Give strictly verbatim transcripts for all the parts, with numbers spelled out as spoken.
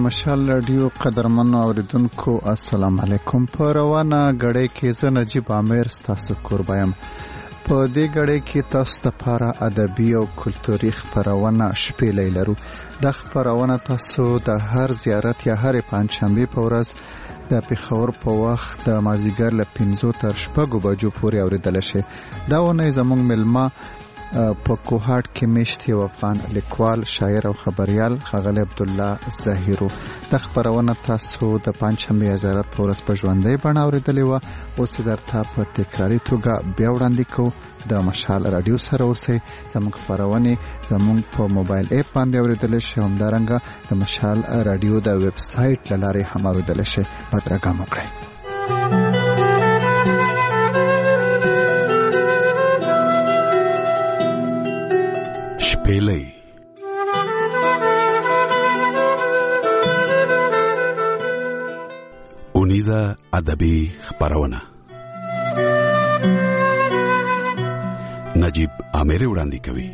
مشال رادیو قدرمنو اوریدونکو السلام علیکم. په روانه غړې کې زه نجیب عامر ستاسو قربایم. په دې غړې کې تاسو لپاره ادبي او کلتوري خبرونه شپېلې لرو. د خبرونه تاسو د هر زیارت یا هر پنځشنبه په ورځ د پیښور په وخت د مازیګر له پنځو تر شپږو بجو پورې اوریدل شي. دا ونه زموږ ملما په کوهاټ کې مشت یو افغان لیکوال، شاعر او خبريال ښاغلی عبدالله ظاهرو. د خبرونه تاسو د پنځشنبه زیارت په ورځ په ژوندۍ بڼه اوریدلې وه. اوس درته په تکراري توګه بیا وړاندې کوو. د مشال رادیو سره اوسئ. زموږ خبرونه زموږ په موبایل اپ باندې اوریدل شي، همدارنګه د مشال رادیو د ویب سایټ له لارې هم اوریدل شي. بدرګه مو کړئ. شپېلې اونیزه ادبي خبرونه نجیب عامر وړاندې کوي.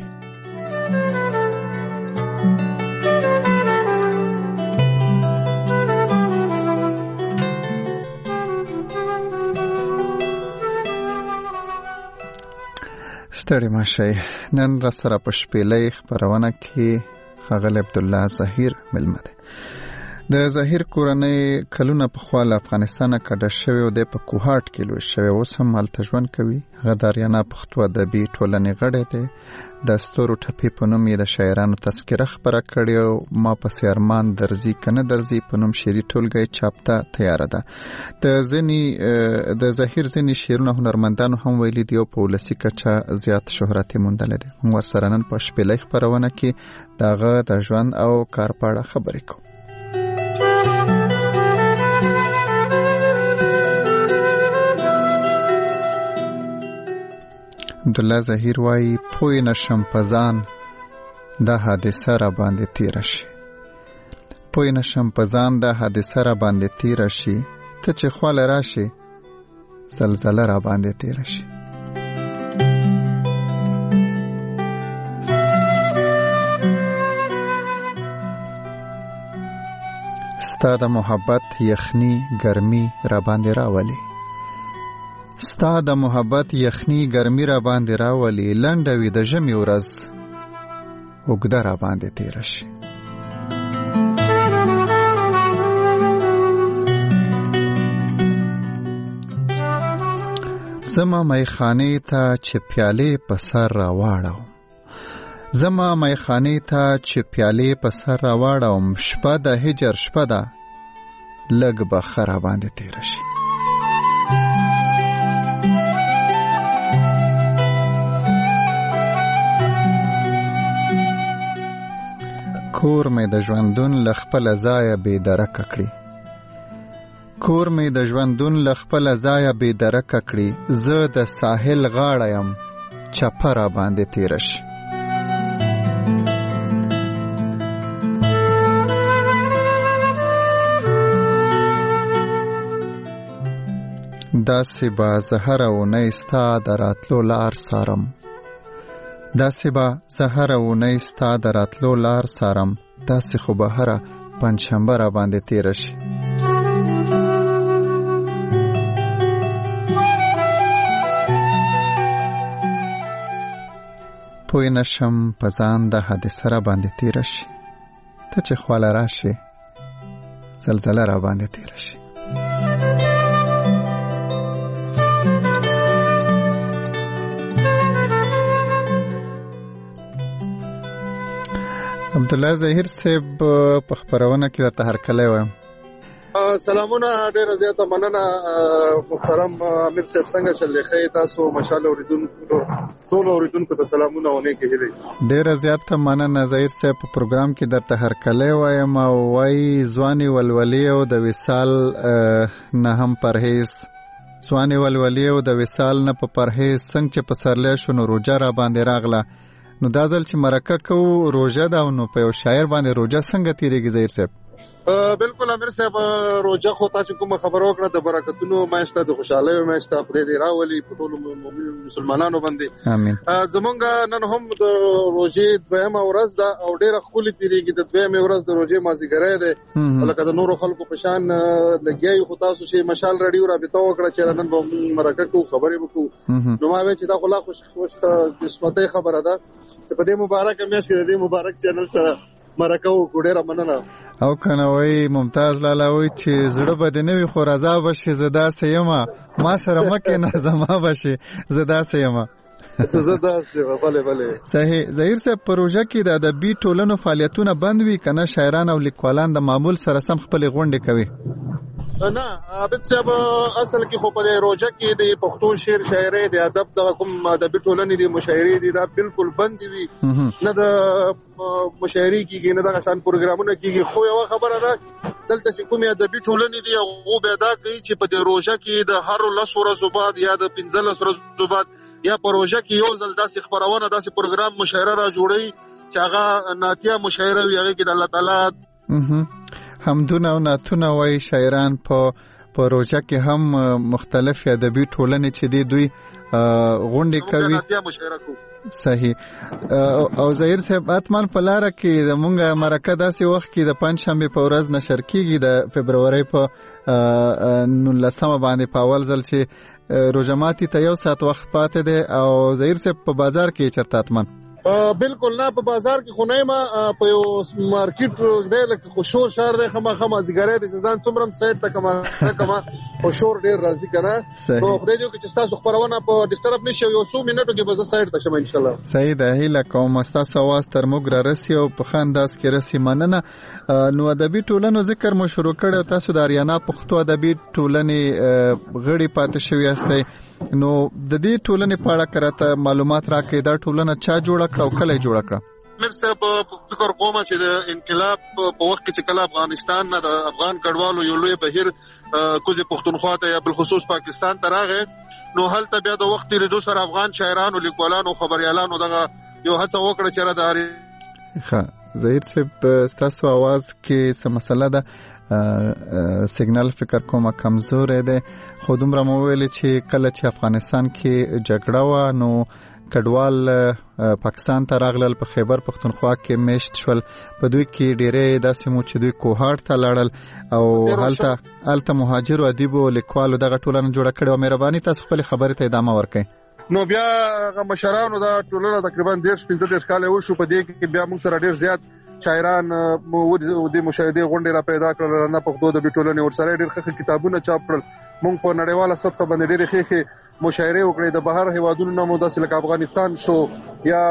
ستړي ماشي. نن را سره په شپېلې خبرونه کې ښاغلی عبدالله ظاهر ملمه دی. د ظاهر کورنۍ کلونه پخوا له افغانستانه کډه شوې او دی په کوهاټ کې لوی شوی، اوس هم هلته ژوند کوي. هغه د اریانا پښتو ادبي ټولنې غړی دی. د ستورو ټپې په نوم یې د شاعرانو تذکره خپره کړې او ما پسې ارمان درځي که نه درځي په نوم شعري ټولګه چاپ ته تیاره ده. د ځینې د ظاهر ځینې شعرونه هنرمندانو هم ویلي دي او په ولسي کچه زیات شهرت یې موندلی دی. موږ ورسره نن په شپېلې خپرونه کې د هغه د ژوند او کار په اړه خبرې کوو. عبدالله ظاهر وایي پوی نشم پزان دا حادثه را باندې تیره شي. پوی نشم پزان دا حادثه را باندې تیره شي، ته چې خواله راشي زلزله را باندې تیره شي. ستا د محبت یخنی ګرمي را باندې راولي. ستا د محبت یخنی ګرمي را باندې راولي، لنډه وي د ژمي ورځ اوږده را باندې تیره شي. زما میخانې ته چې پیالې په سر راواړم، زما میخانې ته چې پیالې په سر راواړم، شپه د هجر شپه ده لږ بخه را باندې تیره شي. کور مې د ژوندون له خپله ځایه بې درکه کړي، کور مې د ژوندون له خپله ځایه بې درکه کړي، زه د ساحل غاړه یم چپه را باندې تیره شي. داسې به زه هره اونۍ ستا د راتلو لار څارم، داسې به زه هره اونۍ ستا د راتلو لار څارم، داسې خو به هره پنجشنبه را باندې تیره شي. پوی نشم په ځان د حادثه را باندې تیره شي، ته چې خواله راشي زلزله را باندې تیره شي. عبدالله ظاهر صاحب په خبرونه کې درته هرکلی وایم. سلامونه، ډیره زیاته مننه محترم امیر صاحب. څنګه چلې تاسو؟ مشال اوریدونکو ټول اوریدونکو ته سلامونه او نیکې هیلې. ډیره زیاته مننه ظاهر صاحب. په پروګرام کې درته هرکلی وایم او وایي ځوانې ولولې او د وصال نه هم پرهیز، ځوانې ولولې او د وصال نه په پرهیز، څنګه چې پسرلی شو نو روژه را باندې راغله. نو دا ځل چې مرکه کوو روژه ده، نو په یو شاعر باندې روژه څنګه تیریږي ظاهر صاحب؟ بالکل امیر صاحب روزه خو تاسو کوم خبر وکړه د برکتونو ماشته د خوشاله ماشته خدای دې راولي په ټول مسلمانانو باندې امين. زمونږ نن هم د روزه دویمه ورځ ده او ډیره خولي تیریږي د دویمه ورځ د روزه مازیګری ده لکه د نورو خلکو په شان لګیای خو تاسو چې مشال رادیو رابطه وکړه چې نن به مرکه کو خبرې وکړو نو ما وی چې دا خلا خوش خوش قسمتي خبره ده چې په دې مبارک میاشت کې د دې مبارک چینل سره مرکه وکړه مننه. او کنه وای ممتاز لالا وای چې زړه بد نه وي خو رضا بشي زدا سیمه ما سره مکه نه زما بشي زدا سیمه زدا سیمه بله بله صحیح. ظهیر صاحب پروژه کې د ادبي ټولنو فعالیتونه بند وي کنه شاعران او لیکوالان د معمول سره سم خپل غونډې کوي؟ نه عابد صاحب اصل کې خو په روزه کې د پښتو شعر شاعري د ادب د کوم ادبي ټولنې د مشاعري دي دا بالکل بند وي نه د مشاعري کېږي نه د شان پروګرامونه کېږي خو یو خبره ده دلته چې کوم ادبي ټولنې دي او به دا کوي چې په د روزه کې د هر لس ورځې بعد یا د پنځلس ورځې بعد یا پروژه کې یو ځل داسې خبرونه داسې پروګرام مشاعره را جوړي چې هغه ناتیه مشاعره وي هغه کې د الله تعالی همدونه او ناتونه وای شاعران په پروژه کې هم مختلف ادبي ټولنې چې دی دوی غونډې کوي. صحیح. او ظهیر صاحب اتمن په لار کې د مونږه مرکه داسې وخت کې د پنځشنبه په ورځ نشر کیږي د فبرवरी په نولسمه باندې په اول ځل چې روزماتي ته یو ساعت وخت پاتې دی او ظهیر صاحب په بازار کې چرته اتمن بالکل نه په بازار کې خو نه ما په یو مارکیټ دی لکه خو شور شهر دی خما خما زیګری د ځان څومره سایت ته کما کما خو شور ډیر راځي کنه نو خدای دې چې تاسو خبرونه په ډیسټرب نشي یو څو منټو کې به زه سایت ته شم ان شاء الله. صحیح ده هیله کوم تاسو आवाज تر موږ را رسي او په خانداس کې رسي مننه. نو ادبي ټولنو ذکر مو شروع کړو تاسو د اریانا پښتو ادبي ټولنې غړي پاتې شوی استئ نو د دې ټولنې په اړه کراته معلومات راکړئ دا ټولنه چا جوړه کړه او کله جوړه کړه؟ مر صاحب ذکر کوم چې د انقلاب په وخت کې چې کله افغانستان نه د افغان کډوالو یو لوی بهیر کوزه پښتونخوا ته یا بل خصوص پاکستان ته راغی نو هلته بیا د وخت لري سره افغان شاعرانو لیکوالانو خبريالانو دغه یو هڅه وکړه چې را داري. ښه ظهیر صاحب تاسو आवाज کې څه مسله ده سیګنال فکر کومه کمزور ده خو دومره مو ویل چې کله چې افغانستان کې جګړه و نو کډوال پاکستان ته راغلل په خیبر پختونخوا کې میشت شول په دوی کې ډېرې داسې مو چې دوی کوهاټ ته لاړل او هلته هلته مهاجر او ادیب او لیکوالو دغه ټولنه جوړه کړې او مهرباني تاسو خپل خبرې ته ادامه ورکړئ. نو بیا هغه مشرانو دا ټولنه تقریبا ډېر پنځه دېرش کاله وشو په دې کې بیا موږ سره ډېر زیات شاعران د مشاهده غونډې را پیدا کړل نه پښتو د ټولنې ورسره ډېر ښه کتابونه چاپ کړل موږ په نړیواله سطح باندې ډېر ښه مشاعره وکړې د بهر هیوادونو نه مو داسې لکه افغانستان شو یا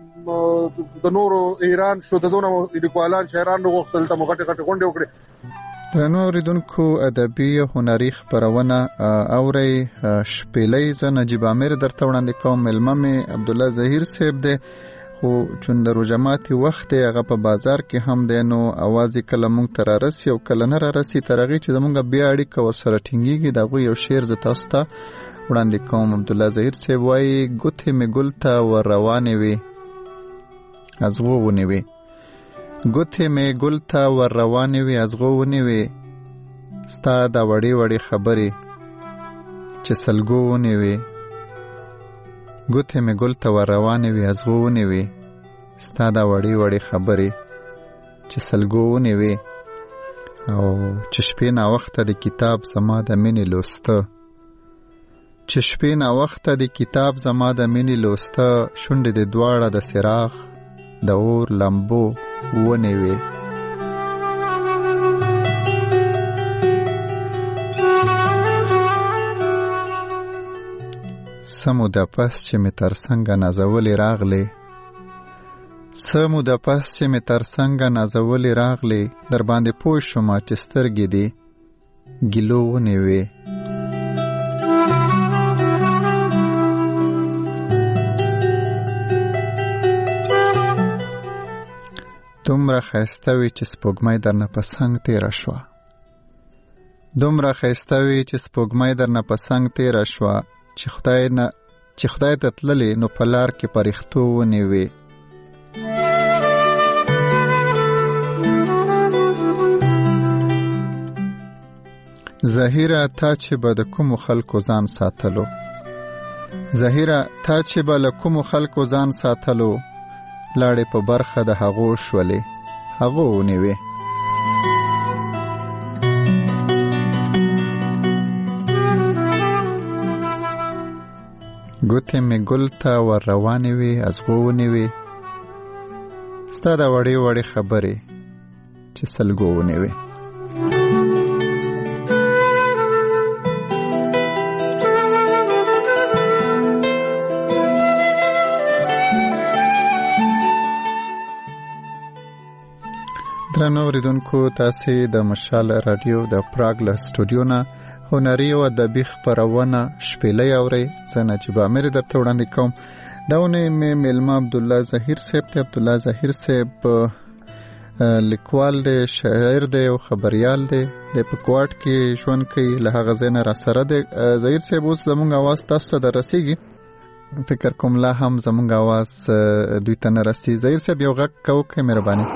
د نورو ایران شو د دونو لیکوالان شاعران وغوښتل ته موږ ټکټ غونډې وکړې. درنو اوریدونکو ادبي او هنري خبرونه اوري شپېلې ز نجیب امیر درته وړاندې کوم ملمه مې عبد الله ظهیر صاحب دی خو چون د روزماتي وخت هغه په بازار کې هم دی نو आवाज کله مونږ تر راسي او کله نه راسي ترغه چې زمونږ بیا اړیکه ورسره ټینګيږي دا یو شعر ز تاسو ته وړاندې کوم. عبد الله ظهیر صاحب وايي ګوتې مې ګل ته ور روانې وي ازغو ونی وي ګوتې مې ګل ته ور روانې وي ازغو ونی وي ستا دا وړي وړي خبرې چې سلګو ونی وي ګوتې مې ګل ته ور روانې وي ازغو ونی وي ستا دا وړي وړي خبرې چې سلګو ونی وي او چې شپې نا وخته د کتاب زما د مینې لوسته چې شپې نا وخته د کتاب زما د مینې لوسته شونډې د دواړه د څراغ د اور لمبو ونی وي. سمو د پس چې می تر څنګه نازولې راغلې سمو د پس چې می تر څنګه نازولې راغلې در باندې پوه شوم چې سترګې دې ګیلو ونیوې دومره ښایسته وې چې سپوږمۍ درنه په څنګ تېره شوه دومره ښایسته وې چې سپوږمۍ درنه په څنګ تېره شوه چې خدای نه چې خدای ته تللې نو په لار کې پرښتو ونیوې زهیره تا چې به د کومو خلکو ځان ساتلو زهیره تا چې به له کومو خلکو ځان ساتلو لاړې په برخه د هغو شولې هغو ونیوې ګوتې مې ګل ته ور روانې وې ازغو ونیوې ستا د وړې وړې خبرې چې سلګو ونیوې درنو اوریدونکو تاسې د مشال رادیو د پراګ له سټوډیو نه هنري او ادبي خپرونه شپېلۍ اورئ. زه نجیب امیر درته وړاندې کوم. دا اونۍ مې میلمه عبدالله ظهیر صاحب دی. عبدالله ظهیر صاحب لیکوال دی، شاعر دی او خبریال دی. د په کوټ کې ژوند کوي، له هغه ځای نه راسره دی. ظهیر صاحب اوس زموږ اواز تاسو ته دررسېږي؟ فکر کوم لا هم زموږ اواز دوی ته نه رسي. ظهیر صاحب یو غږ کوئ مهرباني.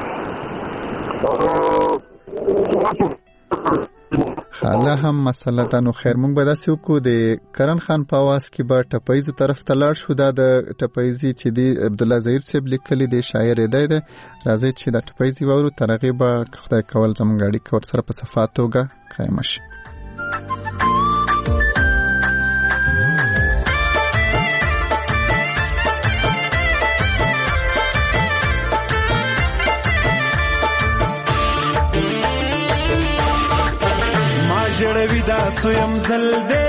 خاله هم مسله ده. نو خیر مونږ به داسې وکړو د کرن خان په اواز کې به ټپیزو طرف ته لاړ شو. دا د ټپیزي چې دی عبدالله ظهیر صاحب لیکلی دی، شاعر دی دی. راځئ چې دا ټپیزي واورو، تر هغې به خدای کول زموږ اړیکه ورسره په صفا توګه قایمه شي. جړوي دا سویم زل دی،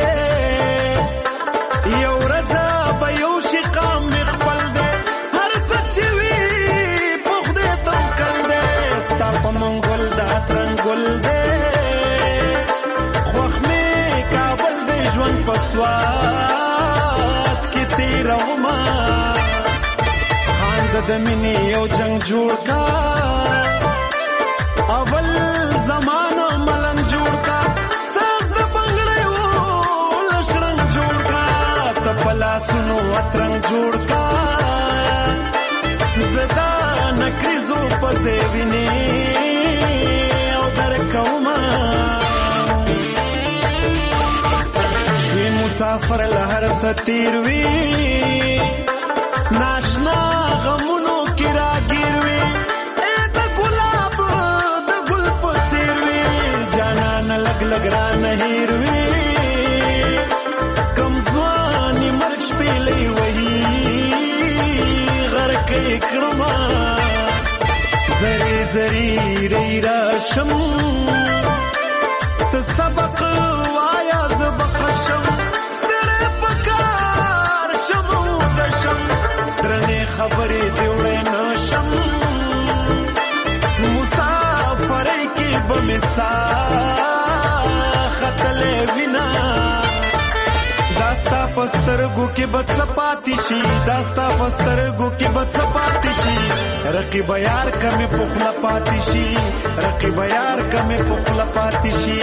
یو رضا به یو شي قام می خپل دی، هر څه چې وي په خدای توکل دی. ستا په منګل دا ترنګل دی، خوښ مې کابل دی، ژوند په سوات کې تېرومه. خانده د مینې یو جنګ جوړ کا، اول زمانه ملنګ جوړ کا، پلاسونو اترنګ جوړ کا، زدا نکریزو پسې ویني او در کومه. شوی مسافر لهر ستیر وی، ناشنا غمونو کی راگیر وی، اے د ګلاب د ګل پسیر وی، جانان لګ لګ را نهیر وی، کمزوانی مرک شپیلی وحی غرکی کرما. زری زری ری راشم تسبق وایا زبخشم، ستر پکار شمو دشم، درنی خبری دیوڑی نشم، مسافری کی بمسا خطل وینا. داستا پسترگو کی بد سپاتی شی، داستا پسترگو کی بد سپاتی شی، رقیب یار کمی پخلا پاتی شی، رقیب یار کمی پخلا پاتی شی.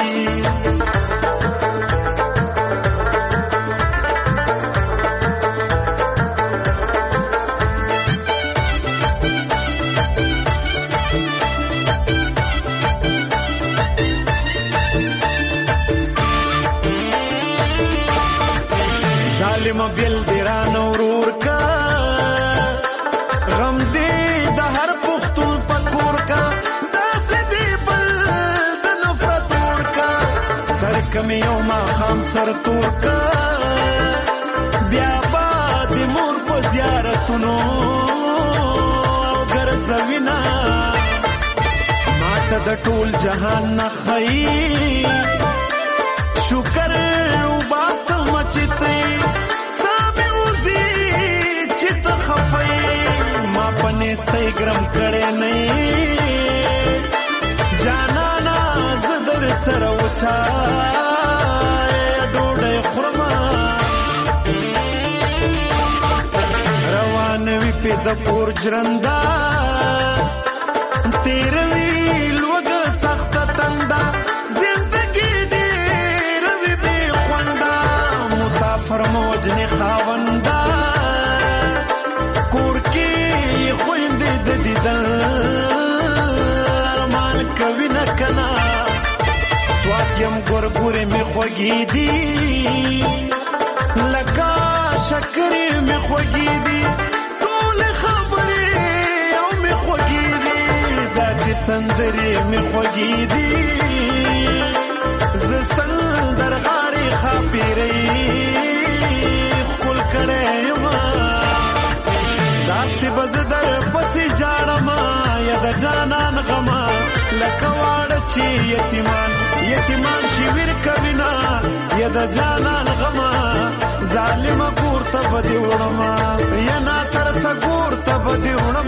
ظالم بیل دیران ورور کا، غم دی د هر پختون پکور کا، داس دی بل د نفرت ور کا، سر کمی او ما خام سر تور کا، بیا با دی مور په زیارتونو ګرځوینا. ماته د ټول جهان نه خی شکر او باسم چته، سامي وزي چې ته خفای، ما پنه ستګرم کړه نه جانانا زدر سره وچا ډوډۍ خورما. روان وی په د پور جرندا، تیر وی لوګ سخت تندا، فرموجنی خاوندا کور کی خویند د دیدن ارمان کوي نه کنا. سوات یم ګورګورې مې خوږې دي لکه شکرې مې خوږې دي ټولې خبرې او مې خوږې دي دا چې سندرې مې خوږې دي زه سندرغاړې ښاپېرۍ ښکل کړی یم داسې به زه در پسې ژاړم یا د جانان غمه لکه واړه چې یتیمان یتیمان چې ویر کوي نه یا د جانان غمه ظالمه کور ته به دې وړم یا ناترسه کور ته به دې وړم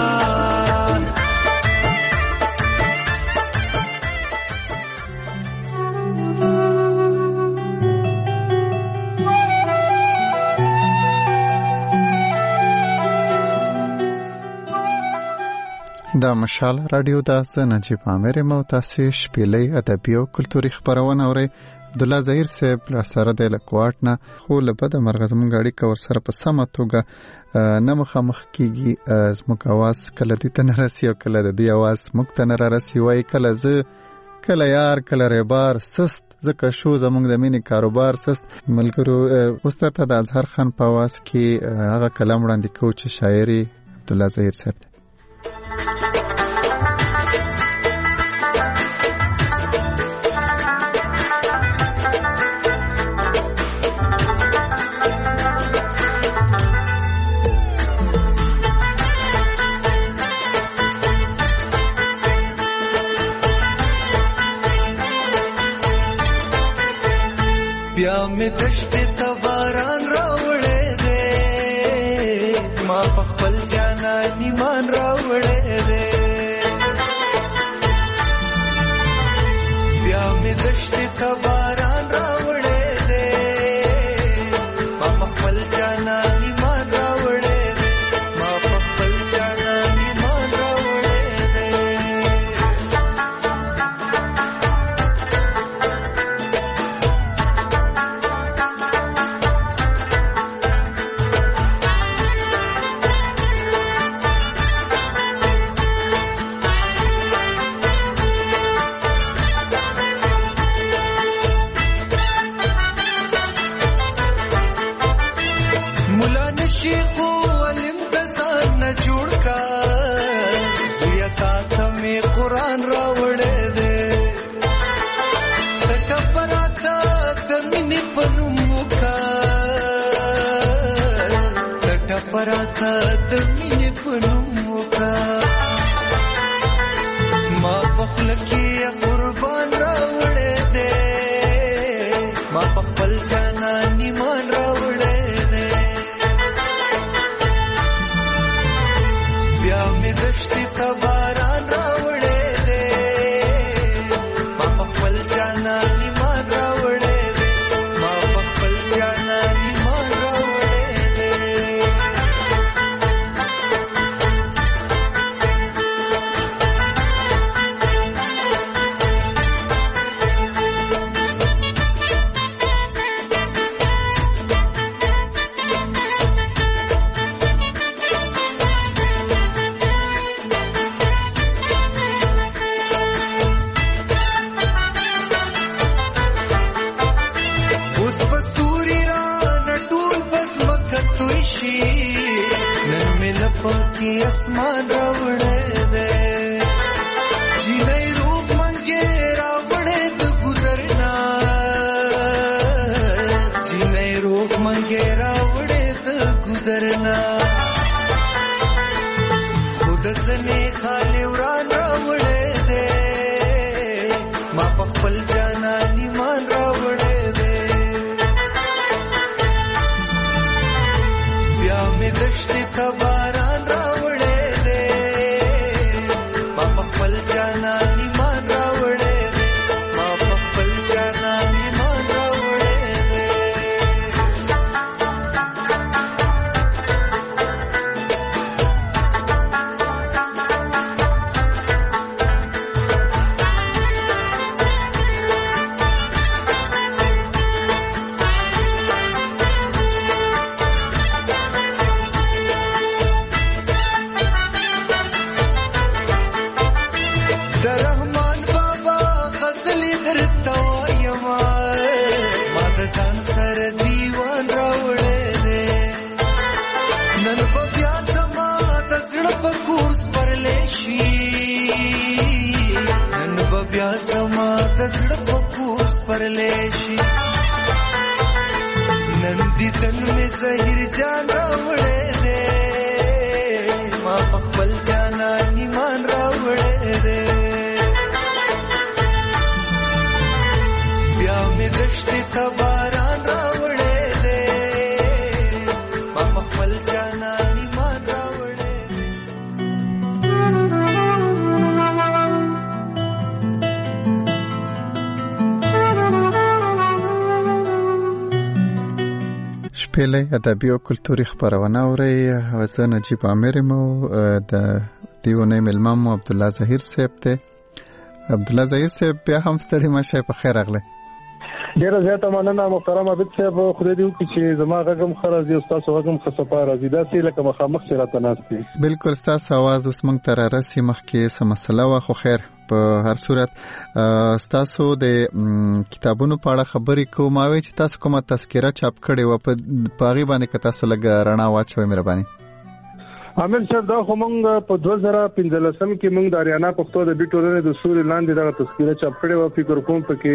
دا مشال رادیو دا زه نجیب عامر یم او تاسې شپېلۍ ادبي او کلتوري خپرونه اورئ. عبدالله ظهیر صاحب راسره دی له کوټ نه، خو له بده مرغه زموږ اړیکه ورسره په سمه توګه نه مخامخ کېږي. زموږ اواز کله دوی ته نه رسي او کله د دوی اواز موږ ته نه رارسي. وایي کله زه کله یار کله ریبار سست ځکه شو زموږ د مینې کاروبار سست. ملګرو اوس درته د اظهر خان په اواز کې هغه کلام وړاندې کوو چې شاعري عبدالله ظهیر صاحب دی. بیا می دشت تباران راوړې دې ما په خپل جانان ایمان راوړې دې بیا می دشت تباران راوړې دې ما په خپل جانان ایمان راوړې دې ما په خپل جانان ایمان راوړې دې پراته د مینې په نوم وکړه ما په خوله کې قربان راوړی دی ما په خپل جانان ایمان راوړی دی بیا مې دشتې ته باران راوړی دی ما په خپل جانان ایمان راوړی دی ما په خپل جانان ایمان راوړی اسمان راوړې ده جنې روح منګې راوړې د ګذرنا جنې روح منګې راوړې د ګذرنا خود سنې خالي وران راوړې ده ما په خپل جانان ایمان راوړې ده بیا مې دشتې تباران ځان سره دیوان راوړې دې نن په بیا زما د زړه په کورس پرلې شي نن په بیا زما د زړه په کورس پرلې شي نن دې تن مې زهیر جان راوړې دې ما په خپل جانا ایمان راوړې دې بیا مې دشتې ته باران راوړې دې ما په خپل جانا ایمان راوړې شپېلې ادبي او کلتوري خپرونه اورئ. زه نجیب عامر یم او د دې اونۍ میلمه مو عبدالله ظهیر صاحب دی. عبدالله ظهیر صاحب بیا هم ستړي مه شئ، په خیر راغلی. ډېره زیاته مننه محترم عابد صاحب، خدای دې وکړي چې زما غږ هم ښه راځي او ستاسو غږ هم ښه صفا راځي، داسې لکه مخامخ چې راته ناست دي. بلکل ستاسو اواز اوس موږ ته رارسي، مخکې څه مسله وه خو خیر په هر صورت ستاسو د کتابونو په اړه خبرې کوم. ما وایي چې تاسو کومه تذکره چاپ کړې وه، په هغې باندې که تاسو لږ رڼا واچوئ مهرباني. عامر صاحب دا خو موږ په دوه زره پنځلسم کې موږ د اریانا پښتو ادبي ټولنې د سوري لاندې دغه تذکره چاپ کړې وه. فکر کوم پکې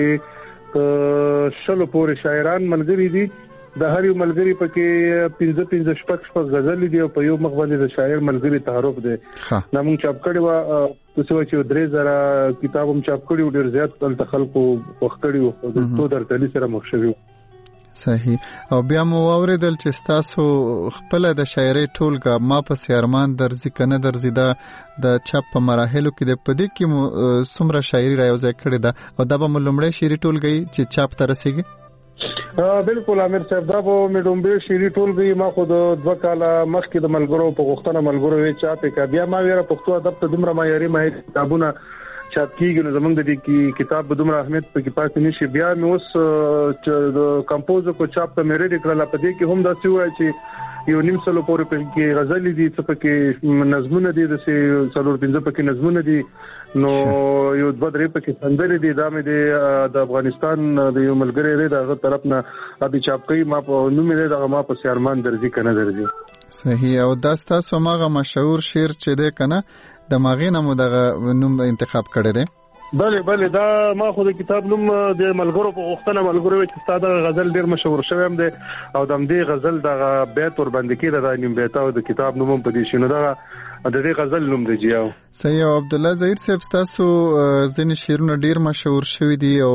شلو پورې شاعران ملګري دي، د هر یو ملګري پکې پنځه پنځه شپږ شپږ غزلې دي او په یو مخ باندې د شاعر ملګري تعارف دی. دا موږ چاپ کړی وه، څه وایي چې درې زره کتاب هم چاپ کړي وو، ډېر زیات دلته خلکو وخت کړي وو او د څو درتلي سره مخ شوي وو. صحیح. او بیا مو واورېدل چې ستاسو خپله د شاعرۍ ټولګه ما پسې ارمان درځي که نه درځي دا د چاپ په مراحلو کې د په دې کې مو څومره شاعري را یو ځای کړې ده او دا به مو لومړی شعري ټولګه چې چاپ ته رسېږي؟ بالکل عامر صاحب، دا به مې لومړی شعري ټولګه ما خو د دوه کاله مخکې د ملګرو په غوښتنه ملګرو یې چاپ یې کړه. بیا ما ویره پښتو ادب ته دومره معیاري ماهر کتابونه چاپ کیږي نو زمونږ د دې کتاب به دومره اهمیت پکې پاتې نشي. بیا مې اوس د کمپوز کو چاپ ته مې ریډي کړل، په دې کې هم داسې وایي چې یو نیم سلو پورې پکې غزلې دي، څه پکې نظمونه دي، داسې څلور پنځه پکې نظمونه دي، نو یو دوه درې پکې سندرې دي. دا مې د افغانستان د یو ملګری دی دغه طرف نه ابي چاپ کوي، ما په نوم یې دغه ما په ارمان درځي کنه درځي. صحیح. او دا ستاسو هغه مشهور شعر چې دی کنه د ماغې نه مو دغه نوم انتخاب کړی دی؟ بله بله، دا ما خو د کتاب نوم د ملګرو په غوښتنه ملګرو وایي چې ستا دغه غزل ډېر مشهور شوی هم دی او د همدې غزل دغه بیت ورباندې کېده، دا نیم بیت او د کتاب نوم هم په دې شي، نو دغه د دې غزل نوم دی جیاو. صحیح. او عبدالله ظهیر صاحب ستاسو ځینې شعرونه ډېر مشهور شوي دي او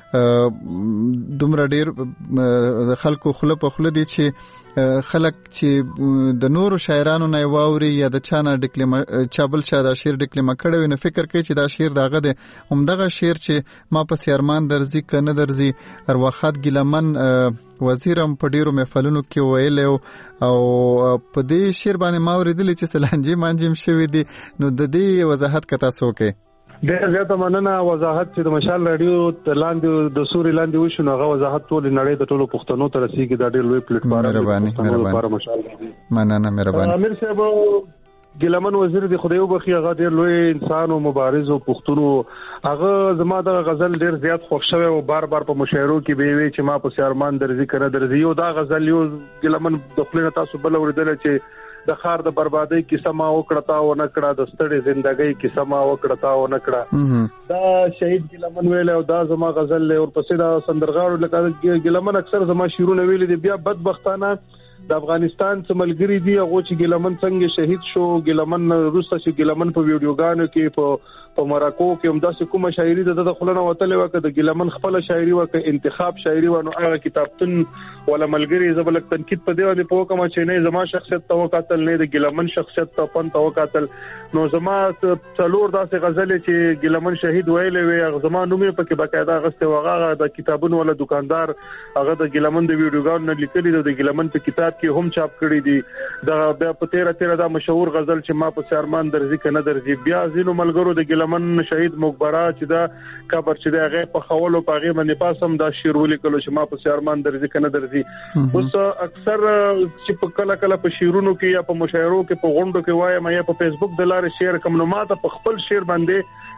دومره ډېر د خلکو خوله په خوله دي چې خلک چې د نورو شاعرانو نه واوري یا د چا نه ډکلیمه چا بل چا دا شعر ډکلیمه کړی وي نو فکر کوي چې دا شعر دغه دی. همدغه شعر چې ما پسې ارمان درځي که نه درځي ارواښاد ګیلمن وزیر هم په ډېرو محفلونو کې ویلی او په دې شعر باندې ما اورېدلي چې څه لانجې مانجې هم شوي دي، نو د دې وضاحت که تاسو وکړئ. ډېر زیاته مننه. وضاحت چې د مشال راډیو لاندې د سوري لاندې وشو نو هغه وضاحت ټول نړۍ د ټولو پښتنو ته رسیږي، دا ډېر لوی پلیټ فارم دی. مهرباني مهرباني مننه مهرباني. امیر صاحب ګیلمن وزیر دی خدای وبخي، هغه ډېر لوی انسان او مبارز او پښتون، هغه زما د غزل ډېر زیات خوښ شوی او بار بار په مشاعرو کې به وی چې ما په ارمان درځي کنه درځي. یو دا غزل یو ګیلمن د خپل تاسو بل اوریدل چې د خار د بربادۍ کیسه ما وکړه تا و نه کړه، د ستړي ژوندۍ کیسه ما وکړه تا و نه کړه، دا شهید ګیلمن ویل او دا زما غزل له اور پسې دا سندرغاړو لکه ګیلمن اکثر زما شعرونه ویل دي. بیا بدبختانه د افغانستان څخه ملګری دي هغه چې ګیلمن څنګه شهید شو، ګیلمن روسته چې ګیلمن په ویډیوګانو کې په په مراکو کې هم داسې کومه شاعري د د خلنو وتلې وکړه د ګیلمن خپل شاعري وکړه انتخاب شاعري ونه هغه کتابتون ولا ملګری زبلک تنقید په دی باندې په کومه چې نه زما شخصیت تو قاتل نه د ګیلمن شخصیت ته پن تو قاتل، نو زما څلور داسې غزلې چې ګیلمن شهید ویلې وي زما نومې پکې باقاعده غسته وغه د کتابونو ولا دکاندار هغه د ګیلمن د ویډیوګانو نه لیکلي د ګیلمن په کتاب کې هم چاپ کړی دي. دا بیا په تیرا تیرا دا مشهور غزل چې ما په ارمان درځي کنه درځي. بیا زینو ملګرو د ګیلمن شهید مقبره چې دا قبر چې دا غي په خولو په غي باندې پاسم دا شعر ولیکلو چې ما په ارمان درځي کنه درځي. اوس اکثر چې په کله کله په شعرونو کې یا په مشاعرو کې په غونډو کې وایم یا په فیسبوک د لارې شعر کوم نو ما ته په خپل شعر باندې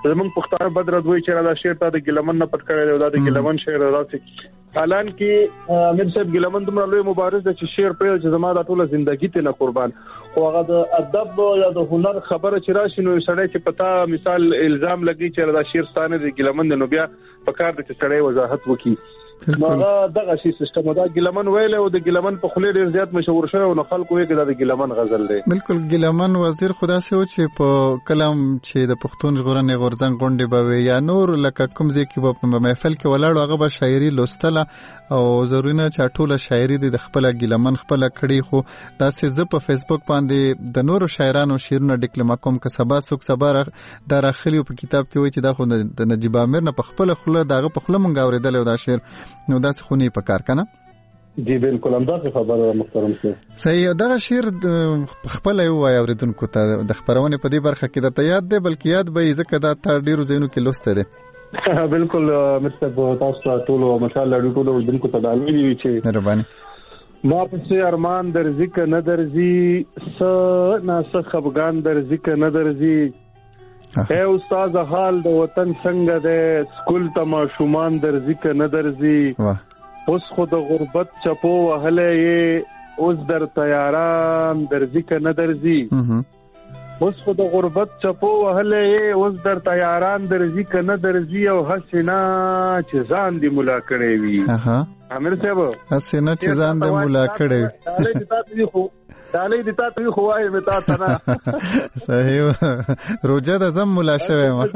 زمونږ پښتانه بدر دوی چې دا شعر ته د ګلمن نه پټ کړی دی دا د ګلمن شعر راځي حالان کې امیر صاحب ګلمن دومره لوی مبارز دی چې شعر په چې زما د ټوله ژوندۍ ته نه قربان خو هغه د ادب یا د هنر خبره چې راشي نو سړی چې پتا مثال الزام لګي چې دا شعر ستانه دی ګلمن نو بیا په کار د سړی وضاحت وکړي نو دغه شی سیستم دا ګلمن ویل او د ګلمن په خله ډیر زیات مشهور شوی او نو خلکو یې دا د ګلمن غزل دی بالکل ګلمن وزیر خدا سه و چې په کلام چې د پښتون ژغورنې غورځنګ غونډې به یا نور لکه کوم ځای کې په محفل کې ولاړ هغه به شاعري لوستله او ضروري نه چې ټوله شاعري د خپل ګلمن خپل کړي خو دا سه ز په فیسبوک باندې د نورو شاعرانو شعرونه ډیکلما کوم که سبا سوک سبا دا راخلی په کتاب کې وای چې دا خو د نجیب امیر نه په خپل خله دغه په خله مونږ اوریدل او دا شعر نو دا څه خونی په کار کنه جی بالکل هم دا خبره محترم سره صحیح دا شعر خپل یو وای اوریدونکو ته د خبرونه په دې برخه کې د یاد دی بلکې یاد به ځکه دا تر ډیرو زینو کې لوسته دی بالکل مستر تاسو ټول مشالله ټول دونکو ته دالي وی چې مهرباني ما په ارمان در ذکر نه درځي س نه س خفغان در ذکر نه درځي اے استاد حال د وطن څنګه ده سکول تما شومان در ذکر نه درځي اوس خود غربت چپو وهله یې اوس در تیاران در ذکر نه درځي اوس خود غربت چپو وهله یې اوس در تیاران در ذکر نه درځي او حسینا چې ځان دی ملا کړی وي اها امیر صاحب حسینا چې ځان دی ملا کړی دالې د تاسو خو دالې د تاسو خو وای متا تنا صحیح روزه د زم ملا شوی ما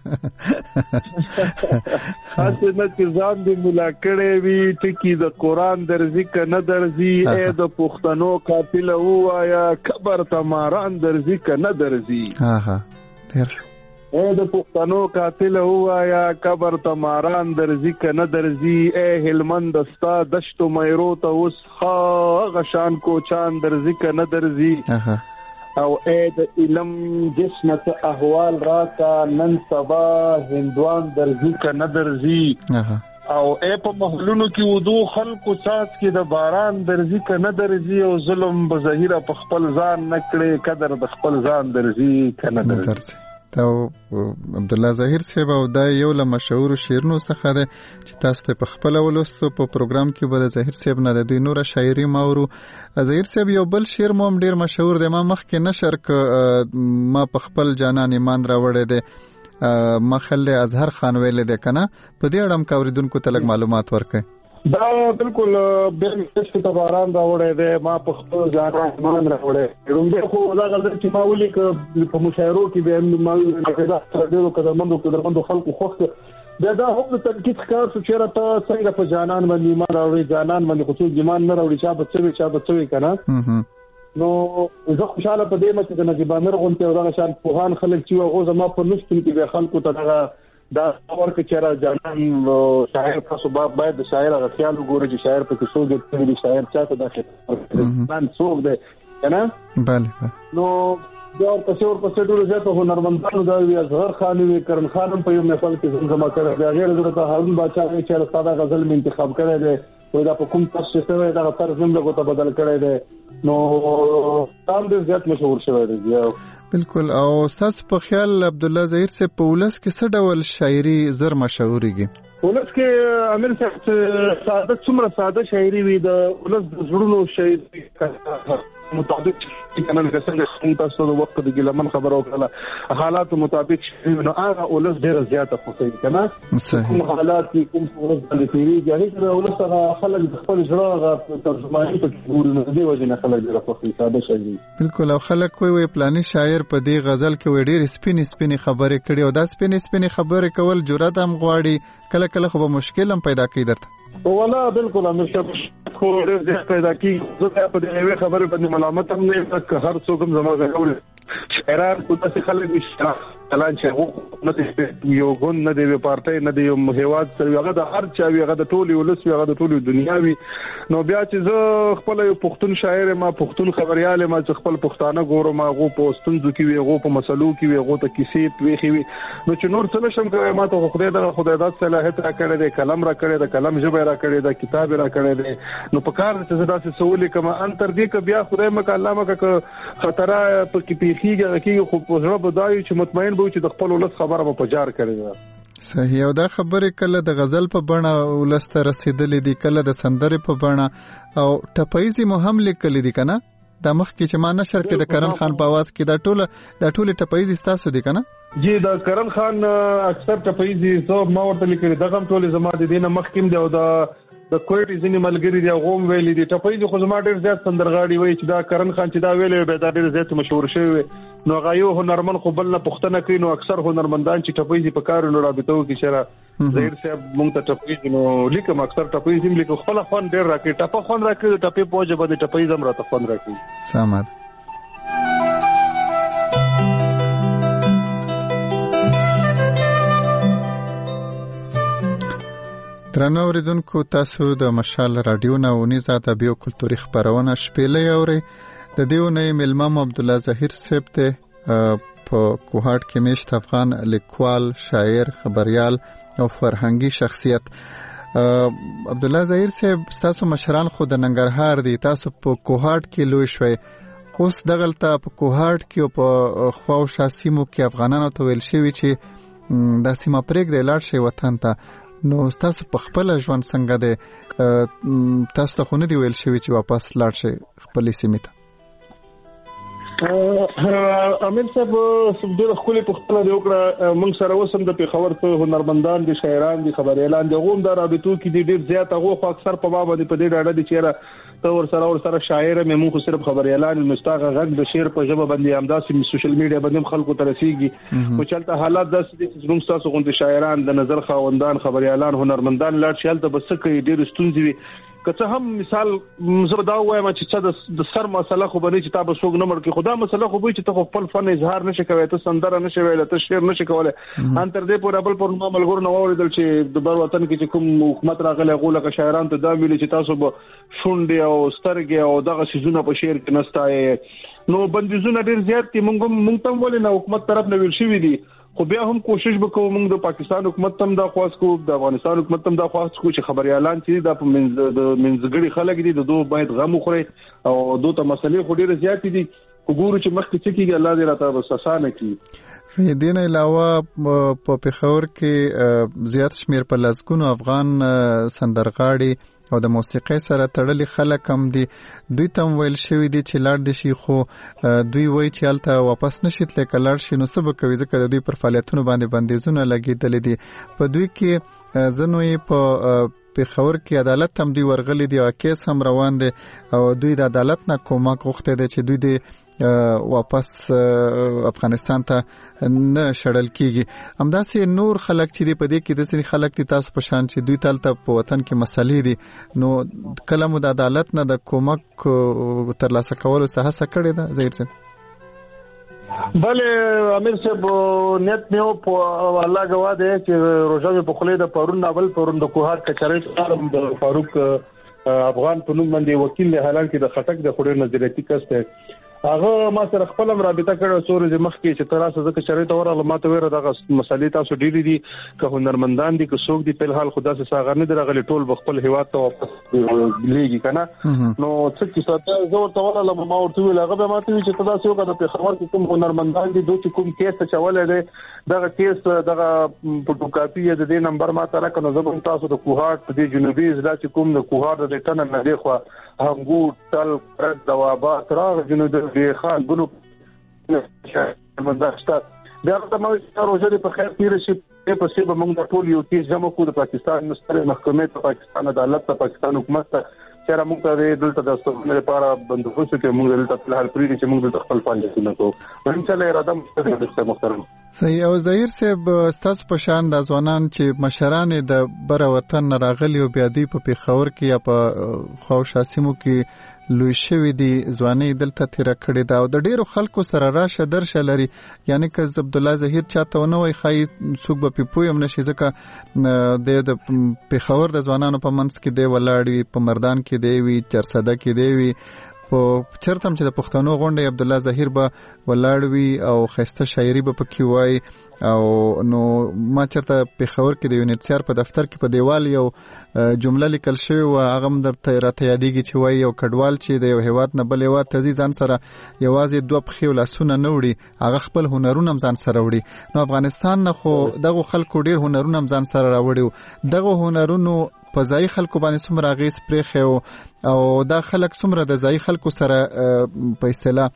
حسینا چې ځان دی ملا کړی وي ټکی د قران در ذکر نه درځي اې د پښتنو قاتل وایا قبر تماران در ذکر نه درځي ها ها ډیر اے د پښتنو قاتل وایا قبر تماران در ذکر نه درځي اے هلمند استا دشتو مېرو ته اوس ها غشان کو چاند در ذکر نه درځي او اے د علم جسمت احوال راکا نن سبا هندوان در ذکر نه درځي او اے په محلونو کې ودو خلکو ساس کې د باران درځي ک نه درځي او ظلم بظاهره په خپل ځان نکړي قدر د خپل ځان درځي ک نه درځي دا عبد الله ظاهر صاحب او دا یو له مشهور شعرونو څخه ده چې تاسو ته په خپل ولوستو په پروګرام کې به ظاهر صاحب نه د دوی نور شاعري ماورو ظاهر صاحب یو بل شعر مو ډیر مشهور دی ما مخکې نشر ک ما په خپل جانان ایمان راوړی دی ما خل اظهر خان ویل دی کنه په دې اړه هم کوریدونکو ته لږ معلومات ورکړئ دا بالکل بل څه ته باران راوړی دی ما په خپل ځان ایمان راوړی رومبه خو دا غلط چې ما ولي ک په مشاعرو کې به ما دا تر ډیرو قدمندو قدرمندو خلکو خوخه دا دا هم د تنقید ښکار شو چې راته څنګه په جانان باندې ایمان راوړي جانان باندې خو څه ایمان نه راوړي چا بچوي چا بچوي کنه نو زه خوشاله په دې مته د نجیب امیر غونته او دا شان پوهان خلک چې هغه زما په نشتون کې به خلکو ته دا دا ورکه چې را جانان شاعر تاسو باید د شاعر غو خیال وګورئ چې شاعر په څو د دې شاعر چاته داخله نن څوک دی کنه bale نو دا په څور په څټو زیاته هنرمندانو دا وی اظهر خان وی کرن خانم په یو مثال کې زما کړه دا غیر ضرورت هارون بادشاہ چې ساده غزل می انتخاب کړی دی وای دا په کوم تاسو څه دا طرز هم له کوته بدل کړی دی نو تام دې زیات مشهور شوی دی بالکل او تاسو په خیال عبد الله ظاهر سے پولس کې څه ډول شاعري زر مشهوريږي پولس کې امیر صاحب ساده څومره ساده شاعري وي د پولس د زړونو شاعري مطابق کنه څنګه تاسو د وخت د ګلمن خبرو کړه حالات مطابق نو هغه ولس ډیر زیاته خوښي کنه صحیح حالات کوم څه د تیری ځای سره ولس هغه خلک خپل ژړه ترجمه کوي ورنه دی وجه خلک ډیر خوښي ساده شاعري بالکل او خلک کوئی وی پلاني شاعر په دې غزل کې وی ډیر سپین سپین خبرې کړي او دا سپین سپین خبرې کول جرأت هم غواړي کله کله خو به مشکل هم پیدا کوي درته ولا بالکل امیر صاحب خو ډېر ځای پیدا کی زه په دې خبره باندې ملامت هم نه تک هر څوک هم زما غوړي شهران کو تاسو خلک مشته اعلان چې نه دې یو ګون نه دې پارټي نه دې یو هیواد سره هغه د هر چا وی هغه د ټولي ولس هغه د ټولي دنیاوي نو بیا چې زه خپل یو پښتون شاعر ما پښتون خبريال ما چې خپل پښتانه ګورم ما غو په ستونزو کې وي غو په مسلو کې وي غو ته کیسې ویخي وي نو چې نور څه نشم کوي ما ته خدای دا خدای دا صلاحیت را کړی دی کلم را کړی دی کلم ژبه را کړی دی کتاب را کړی دی نو په کار چې زه داسې سوالې کوم ان تر دې ک بیا خدای مکه الله مکه خطر په کې پیخیږي کې خو په ژبه بدایي چې مطمئن به چې د خپل ولس خبره په جار کړی صحیح او دا خبرې کله د غزل په بڼه ولسته رسیدلې دي کله د سندرې په بڼه او ټپایزي مو هم لیکلې دي کنه د مخ کې چې ما نشر کې د کرن خان په आवाज کې دا ټوله دا ټوله ټپایزي ستاسو دي کنه جی د کرن خان اکثر ټپایزي زه ما ورته لیکلې دغه ټوله زما د دینه مخ کې دی او دا د کوټې ځینې ملګری دی غوم ویلې دي ټپایزي خو زما ډېر زیات سندرغاړي وایي چې دا کرن خان چې دا ویلې به دا ډېر زیات مشهور شوی نو غایو هنرمن خو بل نه پښتنه کوي نو اکثر هنرمندان چې ټپایزي په کارونو رابطو کې شره زهیر صاحب مونږ ته ټپایزي نو لیکم اکثر ټپایزي لیکو خپل خوان ډېر راکې ټپه خوان راکې ټپې پوجا باندې ټپایزي هم راته خوان راکې سمات درنو اوریدونکو تاسو د مشال رادیو نه ونیزه ادبي او کلتوري خبرونه شپېلې اوري د دیو نه ملمم عبد الله ظهیر صاحب ته په کوهاټ کې مشت افغان لیکوال شاعر خبريال او فرهنګي شخصیت عبد الله ظهیر صاحب تاسو مشران خو د ننګرهار دي تاسو په کوهاټ کې لوی شوي اوس دغلته په کوهاټ کې او په خواو شاسیمو کې افغانانو ته ویل شوی چې د سیمه پرېږ د لاړ شي وطن ته نو تاسو په خپل ژوند څنګه ده تاسو ته خو نه دی ویل شوی چې واپس لاړ شئ خپل سیمې ته امیر صاحب ډېر خپل په خپل دی وکړه موږ سره وسم د پیښور ته هنرمندان دي شاعران دي خبريالان دي غوم د رابطو کې دي ډېر زیات هغه خو اکثر په ما باندې په دې ډاډه دي چې ته ور سره ور سره شاعر مې موږ صرف خبريالان مستاغه غږ د شعر په ژبه باندې همداسې سوشل میډیا باندې خلکو ته رسیږي او چلته حالات داسې دي چې موږ تاسو غونډه شاعران د نظر خاوندان خبريالان هنرمندان لاړ شي ته بس کې ډېر ستونزې وي که هم مثال زه دا وایم چې څه د سر مسله خو باندې چې تاسو څوک نه مړ کې خدا مسله خو به چې ته خپل فن اظهار نشي کوي ته سندره نشي ویل ته شعر نشي کولای ان تر دې پورې بل پر معامل ګور نو اوریدل چې د بر وطن کې چې کوم حکومت راغله غوله که شاعران ته دا ویل چې تاسو به شونډې او سترګې او دغه سيزونه په شعر کې نستای نو بندیزونه ډېر زیات دي مونږ مونږ ته ولې نه حکومت طرف نه ویل شوی دي خو بیا هم کوشش وکړو موږ د پاکستان حکومت تم دا خواست کو د افغانستان حکومت تم دا خواست کو چې خبريالان چې د منځګړي خلک دي د دوه باید غم خوري او دوه ته مسلې خو ډېر زیات دي وګورو چې مخکې څه کیږي الله دې راته وساسانه کړي په دې نه علاوه په پیښور کې زیات شمیر په لاسګونو افغان سندرغاړي او د موسیقۍ سره تړلي خلک هم دي دوی ته ویل شوی دي چې لاړ دي شي خو دوی وایي چې هلته واپس نشي تللی که لاړ شي نو څه به کوي ځکه د دوی پر فعالیتونو باندې بندیزونه لګېدلي دي په دوی کې ځینو یې په پیښور کې عدالت هم دوی ورغلي دي او کیس هم روان دی او دوی د عدالت نه کومک غوښتی دی چې دوی د واپس افغانستان ته نه شړل کیږي همداسې نور خلک چې دی په دې کې د ځینې خلک دي تاسو په شان چې دوی تلته په وطن کې مسلې دي نو کله مو د عدالت نه د کومک ترلاسه کولو څه هڅه کړې ده ظهیر صاحب بله امیر صاحب نیت مې په الله ګواه دی چې روژه مې په خولې د پرون اول پرون د کوهاټ کچرۍ د فاروق افغان په نوم باندې وکیل دی حالانکه د خټک د خوري نظریاتي کس دی هغه ما سره خپل رابطه کړو سورې مخ کې چې تراسه ځکه شریته ورغله ماته ویره دغه مسلې تاسو ډېری دي که هنرمندان دي که څوک دي په حال خدا سره ساغر نه درغلي ټول خپل هیواد ته واپس لېږي کنه نو څه چې ساته زه ورته ورغله ما ورته ویل هغه به ماته وی چې تاسو یو کده په خبر کې کوم هنرمندان دي دوی کوم کیس چولې دي دغه کیس دغه فوټوکاپي د دې نمبر ما سره کنه زه تاسو د کوهاټ په جنوبي ضلع کې کوم د کوهاټ د ټن نه دی خو هنګو تل پرد دوابات راغ جنوب د خان بنو منداشته بیا ته مې روزه په خیر تیر شي په څه به موږ ټول یو کیس جمع کو د پاکستان مستر محکمې ته پاکستان عدالت ته پاکستان حکومت ته چیرې موږ ته دلته د ستونزې لپاره بندوبست کې موږ دلته په حال پرې چې موږ د خپل فعالیتونه کوو ان شاء الله اراده مستقبل محترم صحیح او ظهیر صاحب ستاسو په شان د ځوانان چې مشران د بر وطن راغلي او بیا دوی په پیښور کې یا په خواو شاسمو کې لوی شوی دی ځواني دلته تیر کړی دا او د ډیرو خلکو سره راشه درشه لري یعنی که عبد الله ظهیر چاته ونه وای خای څوک به پویم نشي ځکه د پیښور د ځوانانو په منځ کې دی ولاړ په مردان کې دی وی چرسده کې دی وی په چرته چې د پښتنو غونډه عبد الله ظهیر به ولاړ وی او خسته شاعري به پکې وای او نو ما چرته پیښور کې د یونیټسیار په دفتر کې په دیوال یو جمله لیکل شوی و هغه هم درته راته یادېږي چې وای یو کډوال چې د یو هیواد نه بل هیواد ته ځي ځان سره یوازې دوه پښې او لاسونه نه وړي هغه خپل هنرونه هم ځان سره وړي نو افغانستان نه خو دغه خلکو ډیر هنرونه هم ځان سره راوړي دغه هنرونو په ځای خلکو باندې څومره اغېز پرېښی او دا خلک څومره د ځای خلکو سره په اصطلاح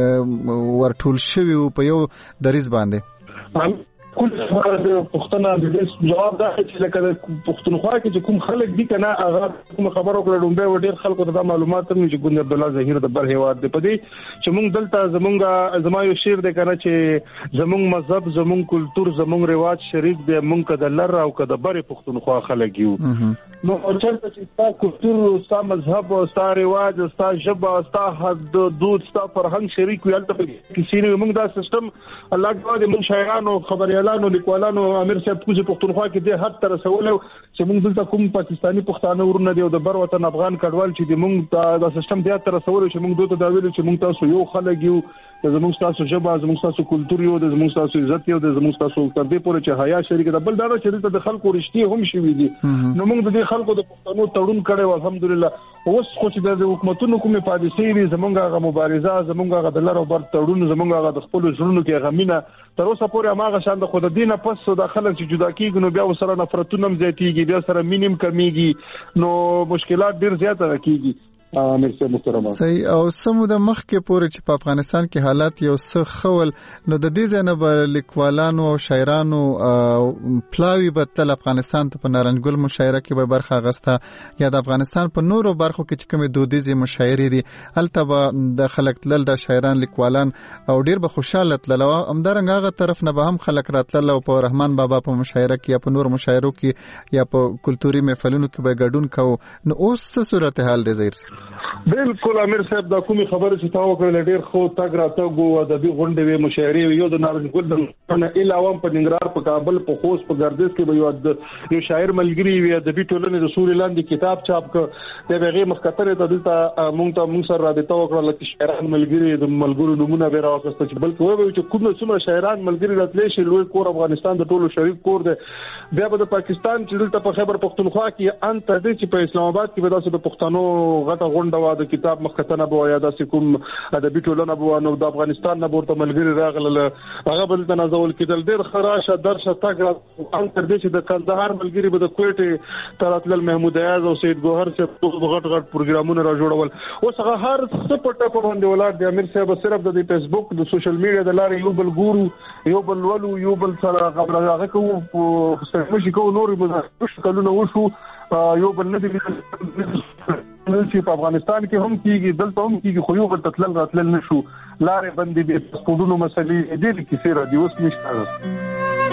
ورټول شوي وو په یو دریځ باندې کول پښتنه د دې جواب دا چې لکه د پښتونخوا کې چې کوم خلک دي کنه هغه کوم خبرو کړه ډومبه ډېر خلکو ته معلومات هم چې ګوند عبد الله ظهیر د بر هیواد دی په دې چې موږ دلته زمونږه زما یو شعر دی کنه چې زمونږ مذهب زمونږ کلچر زمونږ رواج شریک دی موږ کده لر او کده بر پښتونخوا خلک یو نو چرته چې تاسو کلچر تاسو مذهب او تاسو رواج او تاسو ژبه او تاسو دود تاسو فرهنګ شریک وي البته کسی نه موږ دا سیستم الله دې موږ شاعرانو خبري لانو لیکوالانو امیر صاحب کوزي پښتونخوا کې د حد تر رسول چې موږ دلته کوم پاکستانی پښتانه ورونه دی او د بر وطن افغان کډوال چې د موږ د سیستم د حد تر رسول چې موږ دوی ته دا ویل چې موږ تاسو یو خلک یو د زموږ تاسو ژبه زموږ تاسو کلچر یو د زموږ تاسو عزت یو د زموږ تاسو تر دې پورې چې حیا شریک د بل دانو چې د خلکو رښتیا هم شوي دي نو موږ د دې خلکو د پښتنو تړون کړو الحمدلله اوس خو چې د حکومتونو کومه پالیسي وي زموږ هغه مبارزه زموږ هغه د لر او بر تړون زموږ هغه د خپل ژوندونو کې غمینه تر اوسه پورې هغه شان د خود دینه پس د خلک چې جدا کیږي نو بیا وسره نفرتونه هم زیاتېږي بیا سره مینیم کمیږي نو مشکلات ډیر زیات راکېږي مرسته محترمه صحیح او سمو د مخ کې پورې چې په افغانستان کې حالات یو څه خول نو د دې ځنه بر لیکوالانو او شاعرانو پلاوی بدل افغانستان ته په نارنجګل مشاعره کې به برخه غسته یا د افغانستان په نورو برخو کې چې کومه دودیزي مشاعري دي البته د خلک تل د شاعران لیکوالان او ډیر به خوشاله تل او همدارنګ هغه طرف نه به هم خلک راتل او په رحمان بابا په مشاعره کې یا په نور مشاعرو کې یا په کلتوري محفلونو کې به ګډون کوو نو اوس څه صورتحال دی زیر بالکل امیر صاحب دا کومي خبره چې تاسو کړل ډیر خو تاګ راتګو او د دې غونډې وی مشاعري یو د نارنجګل د علاوه په ننګرهار په کابل په خوست په ګردیز کې به یو یو شاعر ملګری وی د دې ټولنې د سوري لاندې کتاب چاپ ک د هغه مخکتره ته دلته مونږ ته مونږ سره رابطه وکړه لکه شاعران ملګری د ملګرو نمونه به راوځي چې بلکې وایي چې کوم څومره شاعران ملګری راتلې شي لوی کور افغانستان د ټولو شریک کور دی بیا به د پاکستان چې دلته په خیبر پختونخوا کې ان تر دې چې په اسلام آباد کې به تاسو د پښتنو غټه غونډه د کتاب مخکتنه بو یا د کوم ادبي ټولنه بو نو د افغانستان نه ورته ملګری راغله هغه بل تنازل کېدل ډېر خراشه درشه تاګ ان تر دې چې د کندهار ملګری به د کوټه تراتل محمود ایاز او سید ګوهر چې غټ غټ پروګرامونه را جوړول اوس هغه هر څه په ټاپه باندې ولادت د امیر صاحب صرف د فیسبوک د سوشل میډیا د لارې یو بل ګورو یو بل ولو یو بل سره خبره هغه کوو ستاسو کو نور به کلونه وشو یو بل نه دي چې په افغانستان کې هم کیږي دلته هم کیږي خو یو بل تتلل راتلل نشو لارې بندي دي پاسپورتونو مسلې دې کې سره دی اوس نشته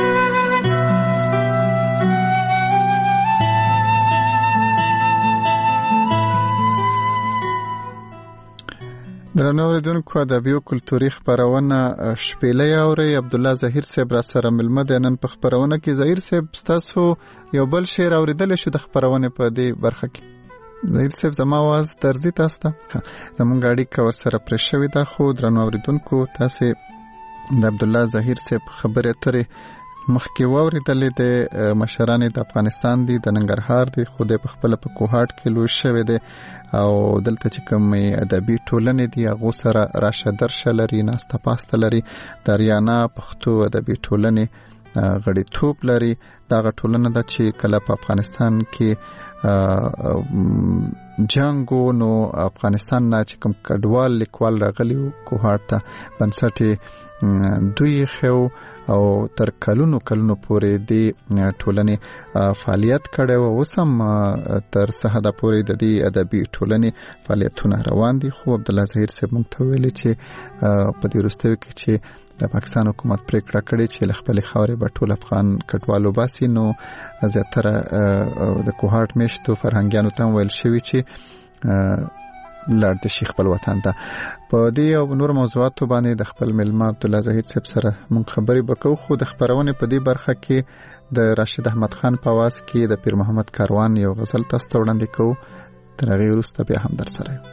درنو اوریدونکو ادبي او کلتوري خبرونه شپېلې اوري عبد الله ظهیر صاحب را سره ملمه د نن په خبرونه کې ظهیر صاحب تاسو یو بل شعر اوریدل شو د خبرونه په دې برخه کې ظهیر صاحب زما आवाज درځي تاسو ته زموږ غاډي کور سره پرې شوی دا خو درنو اوریدونکو تاسو د عبد الله ظهیر صاحب خبره ترې مخکې واوریدلې د مشران د افغانستان دي د ننګرهار دي خو د خپل په کوهاټ کې لوي شوی دی او دلته چې کوم ادبي ټولنې دي هغه سره راشه درشه لري ناسته پاسته لري دریانا پښتو ادبي ټولنې غړي توپ لري دا ټولنه د چې کله په افغانستان کې جنگو نو افغانستان نه چې کوم کډوال لیکوال راغلی کوهاټ ته بنسټ دوی خو او تر کلونو کلونو پورې د ټولنې فعالیت کړي او وسم تر سهدا پورې د دې ادبي ټولنې فعالیتونه روان دي خو عبد الله ظهیر صاحب مونږ ته ویلي چې په دې وروسته کې چې د پاکستان حکومت پریکړه کړې چې خپل خاورې په ټول افغان کډوالو باسي نو زیاتره د کوهاټ میشتو فرهنګیانو ته ویل شوی چې لاړ د شي خپل وطن ته. په دې او نور موضوعاتو باندې د خپل ملما عبدالله زاهد صاحب سره مونږ خبرې وکړو. خو د خبرونې په دې برخه کې د راشد احمد خان په आवाज کې د پیر محمد کاروان یو غزل تاسو ته وړاندې کوو. تر هغې وروسته بیا هم در سره یو.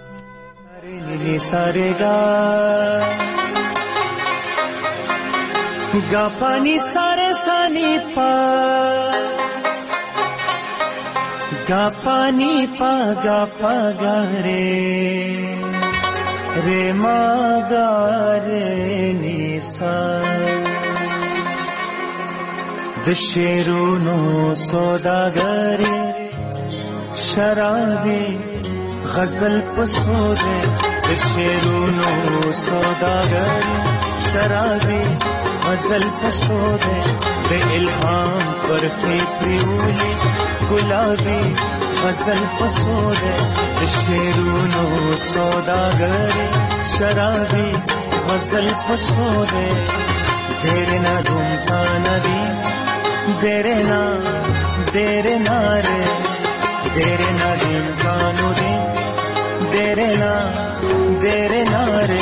گا پانی سارے سانی پا گا پانی پا گا پا گا رے رے ما گا رے نیسا دشیرونو سوداگری شرابی غزل پسودے دشیرونو سوداگری شرابی غزل پسودے بے الہام پر فکریولی گلابی غزل پسودے شیرونو سوداگری شرابی غزل پسودے دیرے نہ گھومتا ندی دیرے نہ دیرے نہ رے دیرے نہ گھومتا ندی دیرے نہ دیرے نہ رے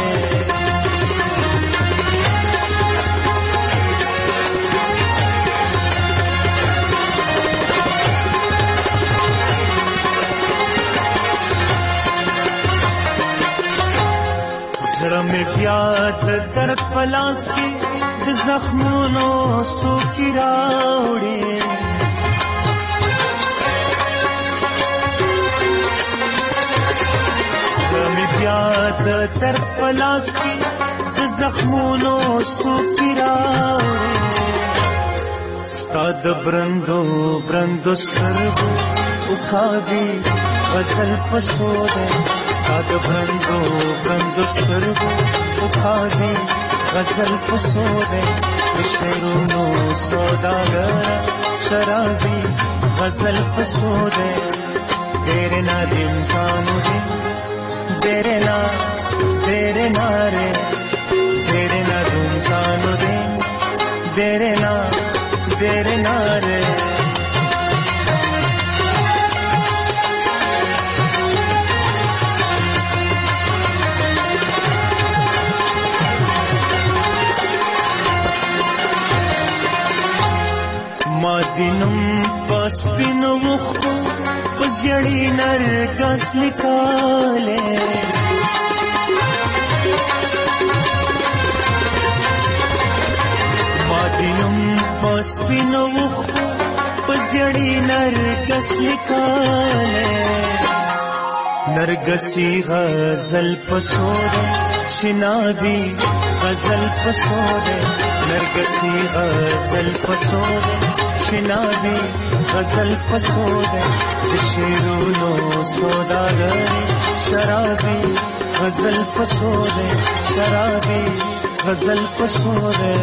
میں پیاد درد پلاس کی زخمونو سو کی راوڑے میں پیاد درد پلاس کی زخمونو سو کی راوڑے ستاد برندو برندو سرگو اخادی غزل پسودے ستاد برندو برندو سرگو اخادی غزل پسودے شیرونو سوداگر شرابی غزل پسودے دیرے نا دن کانو دن دیرے نا دیرے نا رے دیرے نا دن کانو دن دیرے نا دیرے نا رے مادینم پس بینو مخو بزیڑی نرگس نکالے مادینم پس بینو مخو بزیڑی نرگس نکالے نرگسی غزل پسودے شنابی غزل پسودے نرگسی غزل پسودے شنابی غزل پسودے شیرونو سوداگری شرابی غزل پسودے شرابی غزل پسودے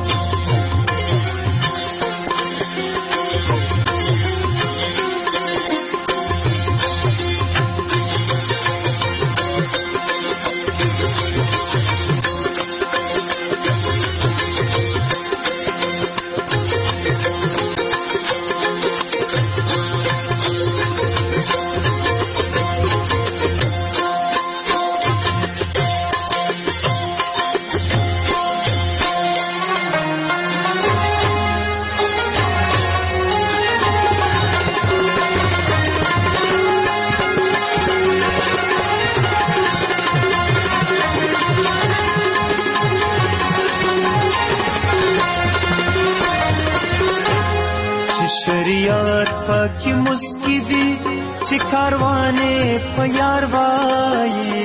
پاکی مسکی دی چی کاروانے پیار وائی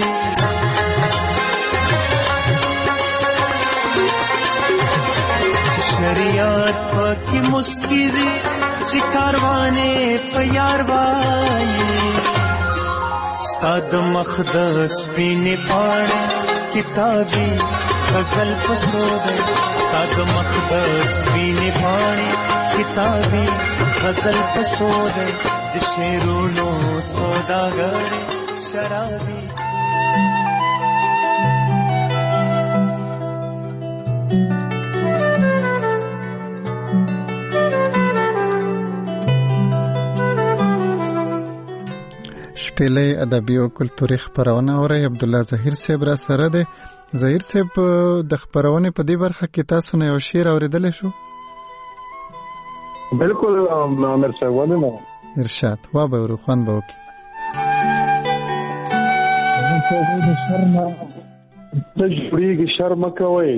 شریعت پاکی مسکی دی چی کاروانے پیار وائی ستاد مخدس پینے پاڑے کتابی غزل پسودے ستاد مخدس پینے پاڑے کتابی غزل پسودے شیرونو سوداگر شرابی شپېلۍ ادبي او کلتوري خپرونه اورئ. عبدالله ظهیر صاحب را سره دی. ظهیر صاحب د خپرونې په دې برخه کې تاسو نه یو شعر اورېدلی شو؟ بالکل عامر صاحب، ولې نه؟ ارشاد وا به ورو خوند به وکړي. د شر نه څه جوړېږي شر مه کوئ،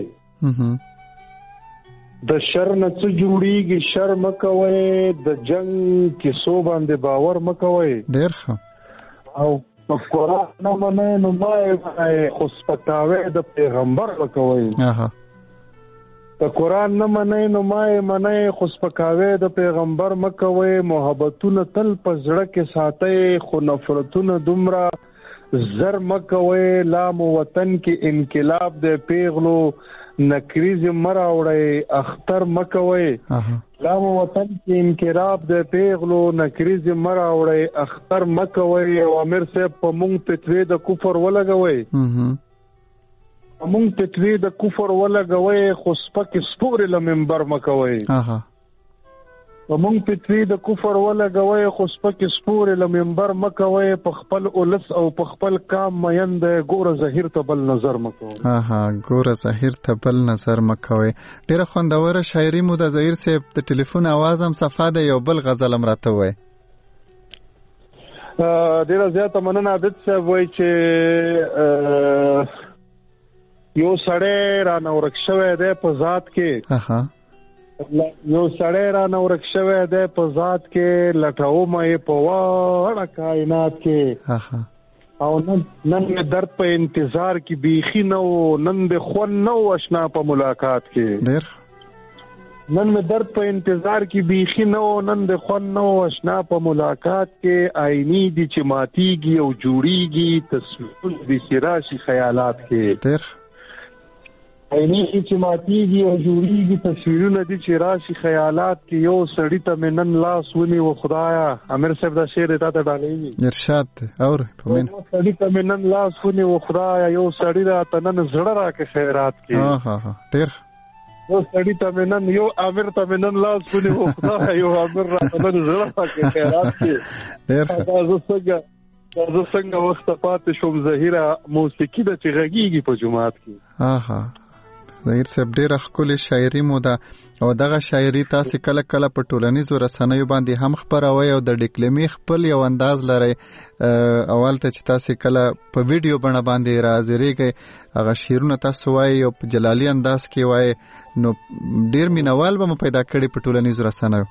د شر نه څه جوړېږي شر مه کوئ، د جنګ کیسو باندې باور مه کوئ. ډېر ښه. او په قرآن نه منئ نو ما یې خو سپکاوی د پیغمبر مه کوئ. د قرآن نه منئ نو ما یې منئ خو سپکاوی د پیغمبر مه کوئ. محبتونه تل په زړه کې ساتئ خو نفرتونه دومره زر مه کوئ. لا مو وطن کې انقلاب د پیغلو نکریز مه راوړئ اختر مه کوئ. لا مو وطن کې انقلاب د پیغلو نکریز مه راوړئ اختر مه کوئ. او امیر صاحب په مونږ فتوی د کفر ولګوئ، په مونږ فتوی د کفر ولګوئ خو سپکې سپورې له منبر مه کوئ. په مونږ فتوی د کفر ولګوئ خو سپکې سپورې له منبر مه کوئ. په خپل اولس او په خپل کام مین دی ګوره ظهیر ته بل نظر مه کوئ. اها ګوره ظهیر ته بل نظر مه کوئ. ډېره خوندوره شاعري مو د ظهیر صاحب د ټلیفون اواز هم صفا دی. یو بل غزل هم راته ووایي. ډېره زیاته مننه عابد صاحب. وایي چې یو سړی رانه ورک شوی دی په ذات کې، یو سړی رانه ورک شوی دی په ذات کې، لټومه یې په واړه کائنات کې. او نن نن مې درد په انتظار کې بیخي نه و، نن د خوند نه و اشنا په ملاقات کې. نن مې درد په انتظار کې بیخي نه و، نن د خوند نه و اشنا په ملاقات کې. آئینی دي چې ماتیږي او جوړیږي تصویر دي چې راشي خیالات کې. آئینی دي چې ماتیږي او جوړیږي تصویرونه دي چې راشي خیالات کې. یو سړی ته مې نن لاس ونیو خدایا. امیر صاحب دا شعر تا ته ډالوي. ارشاد اورئ په مینه. یو سړی ته مې نن لاس ونیو خدایا، یو سړی راته نن زړه راکړه خیرات کې. ډېر یو سړی ته مې نن یو امیر ته مې نن لاس ونیو خدایا، یو امیر راته نن زړه راکړه خیرات کې. ډېر دا زه څنګه دا زه څنګه وخت پاتې شوم ظهیره، موسیقي ده چې غږیږي په جومات کې. ظهیر صاحب ډېره ښکلې شاعري مو ده او دغه شاعري تاسې کله کله په ټولنیزو رسنیو باندې هم خپروئ او د ډیکلمې خپل یو انداز لرئ. اول ته چې تاسې کله په ویډیو بڼه باندې راحاضرېږئ هغه شعرونه تاسو وایئ او په جلالي انداز کې وایئ، نو ډېر مینوال به مو پیدا کړي په ټولنیزو رسنیو.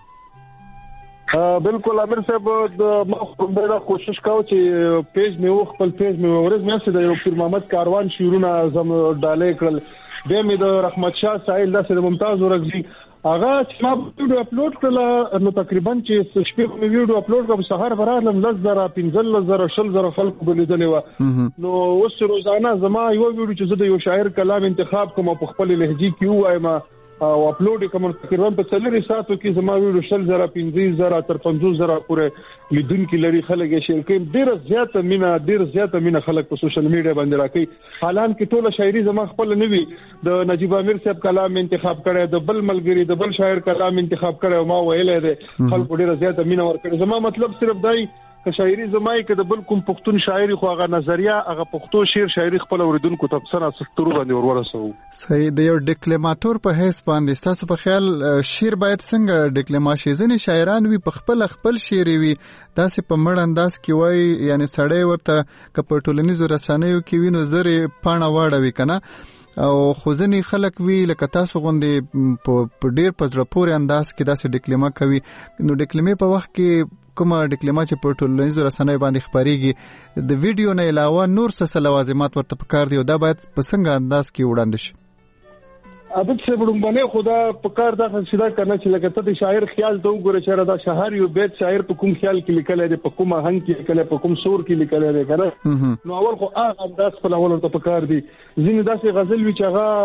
بالکل امیر صاحب، ما خو کوشش کاوه چې پیج مې و خپل پیج مې ورځ میاشتې د یو پیر محمد کاروان شعرونه زم ډالۍ کړل. بیا مې د رحمت شاه ساحل داسې د ممتاز ورغزي هغه چې ما ویډیو اپلوډ کړله، نو تقریبا چې شپې مې ویډیو اپلوډ کړم سهار به راتلم لس زره پنځلس زره شل زره خلکو به لیدلې وه. نو اوس روزانه زما یوه ویډیو چې زه د یو شاعر کلام انتخاب کوم او په خپلې لهجې کې ووایم او اپلوډ کوم، تقریبا په څلورو ساعتو کې زما ویډیو شل زره پنځه زره تر پنځوس زره پورې لیدونکي لري. خلک یې شیر کوي. ډېره زیاته مینه ډېر زیاته مینه خلک په سوشل میډیا باندې راکوي. حالانکه ټوله شاعري زما خپل نه وي، د نجیب امیر صاحب کلام انتخاب کړی، د بل ملګري د بل شاعر کلام انتخاب کړی او ما ویلی دی خلکو ډېره زیاته مینه ورکړې. زما مطلب صرف دی که شاعري زما یې که د بل کوم پښتون شاعري خو هغه نظریه هغه پښتو شعر شاعري خپل اوریدونکو ته په سره سترو باندې ورورسوو. صحیح. د یو ډیکلماتور په حیث باندې ستاسو په خیال شعر باید څنګه ډیکلما شي؟ ځینې شاعران وي په خپل خپل شعر وي داسې په مړ انداز کې وایي، یعنی سړی ورته که په ټولنیزو رسنیو کې وي نو زر یې پاڼه واړوي که نه، او خو ځینې خلک وي لکه تاسو غوندې په ډېر په زړه پورې انداز کې داسې ډیکلما کوي. نو ډیکلمې په وخت کې کومه ډیکلما چې په ټولنیزو رسنیو باندې خپرېږي د ویډیو نه علاوه نور څه لوازمات ورته پکار دي او دا باید په څنګه انداز کې وړاندې شي؟ عابد صاحب لومبنه خدا په کار دا خصیدا کنه چې لکه ته د شاعر خیال ته وګوره چې دا شهر یو بیت شاعر په کوم خیال کې لیکل دی، په کومه هنګ کې لیکل، په کوم سور کې لیکل دی کنه. نو اول خو هغه انداز په اول ته په کار دی. ځینې داسې غزل وی چې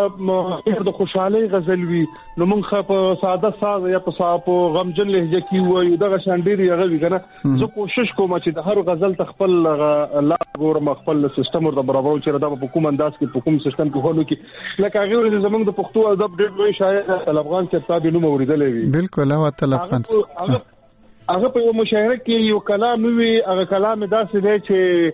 هغه د خوشحالي غزل وی، نو موږ په ساده ساز یا په صاحب غمجن لهجه کې وایو دغه شاندېری هغه وی کنه. زه کوشش کوم چې د هر غزل تخپل لا ګورم خپل سیستم ورته برابرو چې دا په کوم انداز کې په کوم سیستم کې هولو کې لکه هغه ورته زمونږ د ادب ډېر لوی شاعر طلبغان کتاب نوم اوریدلې وي. بالکل هغه طلبغان هغه په یو مشاعره کې یو کلام وی هغه کلام داسې دی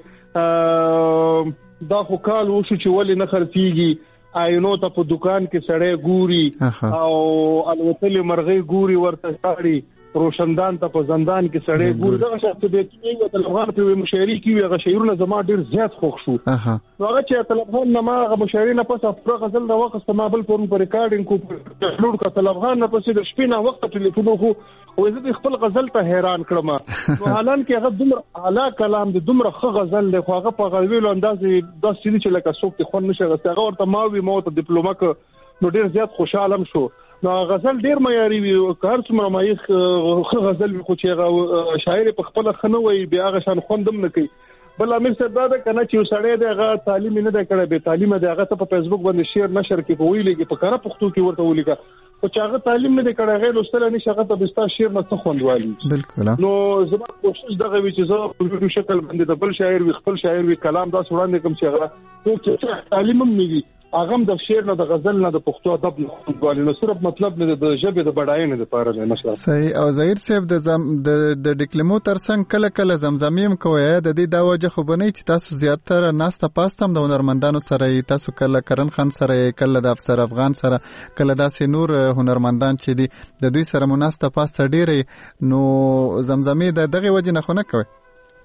چې دا خو کال وشو چې ولې نه خرڅيږي آینو ته په دکان کې سړی ګوري او الوتلې مرغۍ ګوري ورته ښکاري روشندان ته په زندان کې سړی ګوري دا شخص به کې یو طلبغان په مشاعري کې هغه شعرونه زما ډیر زیات خوښ شو نو هغه چې طلبغان نه ما هغه مشاعري نه پس افره غزل دا وخت ما بل فورم پر ریکارډینګ کو لوړ کا طلبغان نه پس د شپې نه وخت ټلیفون خو او زه خپل غزل ته حیران کړم نو حالان کې هغه دومره اعلی کلام د دومره ښه غزل له هغه په غویلو اندازې د سړي چې لکه څوک ته خون نشه غسه هغه ورته ماوي مو ته ډیپلوما ک نو ډیر زیات خوشاله شو نو غزل ډیر معیاري وي هر څومره مایخ ښه غزل خو چې هغه شاعر په خپل خنوي بیا هغه شان خوندم نه کوي بل امیر صاحب دا کنه چې سړی دغه تعلیم نه دی کړی به تعلیم دغه ته په فیسبوک باندې شیر نشر کې په ویلې کې په کار پښتو کې ورته ولیکا او چې هغه تعلیم نه دی کړی غیر لوستل نه شغه ته بستا شیر نه څه خوندوالي بالکل نو زما کوشش دغه وی چې زه په ویډیو شکل باندې د بل شاعر وی خپل شاعر وی کلام دا وړاندې کوم چې هغه چې تعلیم هم نه اغم د شعر نه د غزل نه د پښتو ادب نه غواړي نو صرف مطلب نه د ژبې د بډاینې لپاره نه نشته صحیح او ظاهر صاحب د زم د د ډیکلمو ترڅنګ کله کله زمزمیم کوی د دې دا وجه خو بنئ چې تاسو زیاتره ناسته پاستم د هنرمندانو سره تاسو کله کرن خان سره کله د افسر افغان سره کله داسې نور هنرمندان چې دي د دوی سره مناسته پاست ډیره نو زمزمې د دغه وجه نه خو نه کوي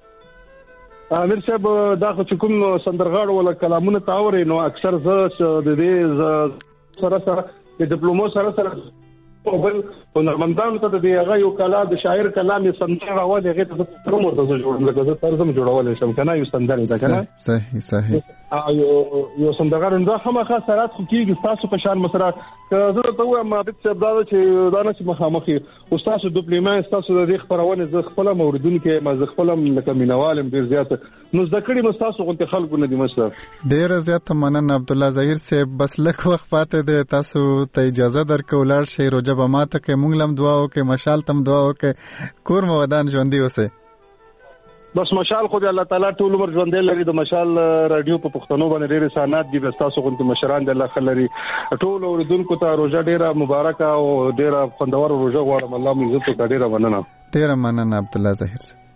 امیر صاحب دا خو چې کوم سندرغاړ ولا کلامونه تاوري نو اکثر زه د دې سره سره د ډیپلومو سره سره او بل هنرمندانو ته د هغه یو کلا د شاعر کلام یې سندره راوړي هغه ته څومره مرته جوړول لکه زه ترجمه جوړول شم کنه یو سندره ده کنه صحیح صحیح یو یو سندرغاړ دا هم خاص سرات خو کیږي تاسو په شان مسره زه ته وایم ما د څه دا چې دا نه چې مخامخي استاد ډیپلوما تاسو د خبرونه ز خپل موردون کې ما ز خپل لکه مینوالم ډیر زیات نو ذکرې مستاسو غونډه خلکو نه دي مسله ډیر زیات مننه عبد الله ظاهر صاحب بس لکه وخت پاتې ده تاسو ته اجازه درکولار شي روجه به ماته کې مونږ لم دعا وکړو مشال تم دعا وکړو کور مو ودان ژوندۍ اوسه بس مشال خو دې الله تعالی ټول عمر ژوندۍ لري د مشال رادیو په پښتنو باندې ډېر سانات دي تاسو غونډه مشران د الله خلري ټول اوریدونکو ته روزه ډېره مبارکه او ډېره خوندور روزه غواړم الله مو عزت او ډېره مننه ډېره مننه عبد الله ظاهر صاحب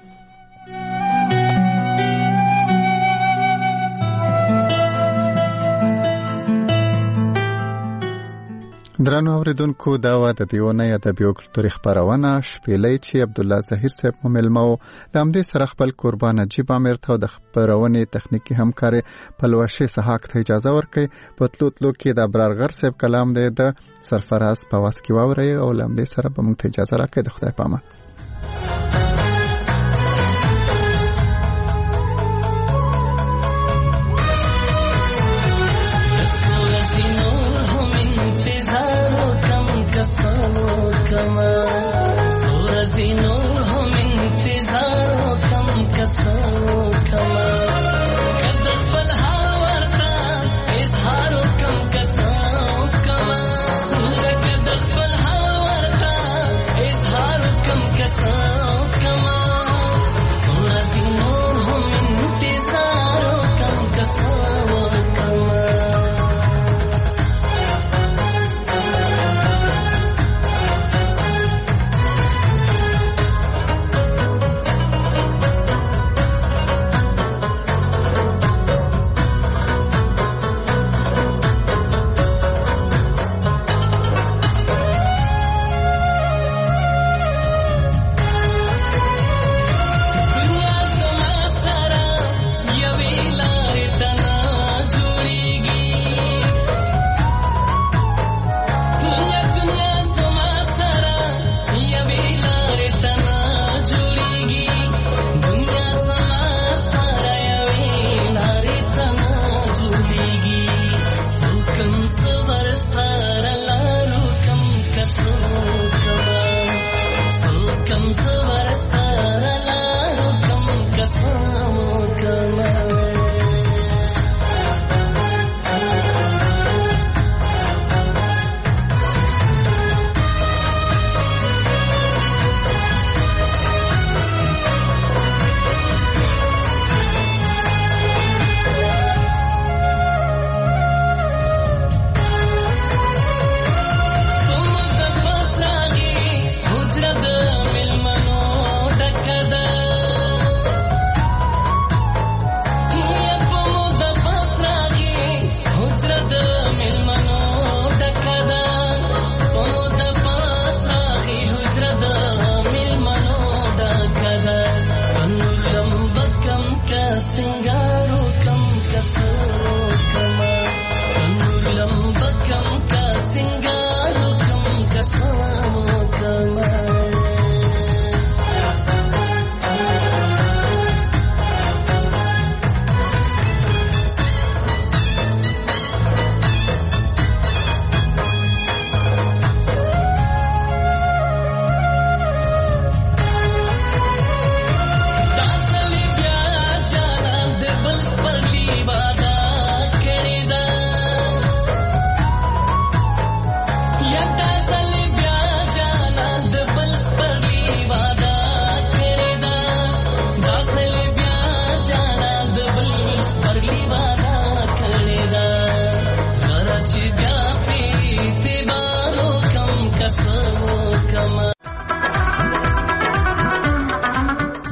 درنو اوریدونکو دا و د دیونه ادبي او کلتوري خبرونه شپېلې چې عبد الله ظاهر صاحب مو ملمو لامدې سره خپل قربان نجیب امیر ته د خبرونه تخنیکی همکاري پلوشه سحاق ته اجازه ورکړي پتلو تلو کې د ابرارغر صاحب کلام دی د سرفراز په واس کې واوري او لامدې سره به موږ ته اجازه راکړي د خدای پامه Come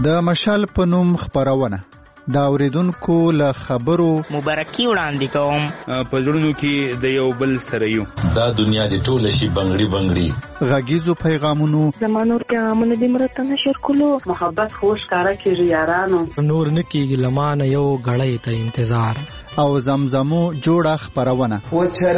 د مشال په نوم خبرونه دا اوریدونکو له خبرو مبارکي وړاندې کوم. په زړونو کې د یو بل سره یو دا دنیا د ټوله شي بنگړي بنگړي غږیزو پیغامونو زمانور پیغامونه د مرته نشر کولو محبت خوش کارا کیږي یارانو نور نکیږي لمانه یو غړې ته انتظار او زمزمو جوړه خبرونه و چر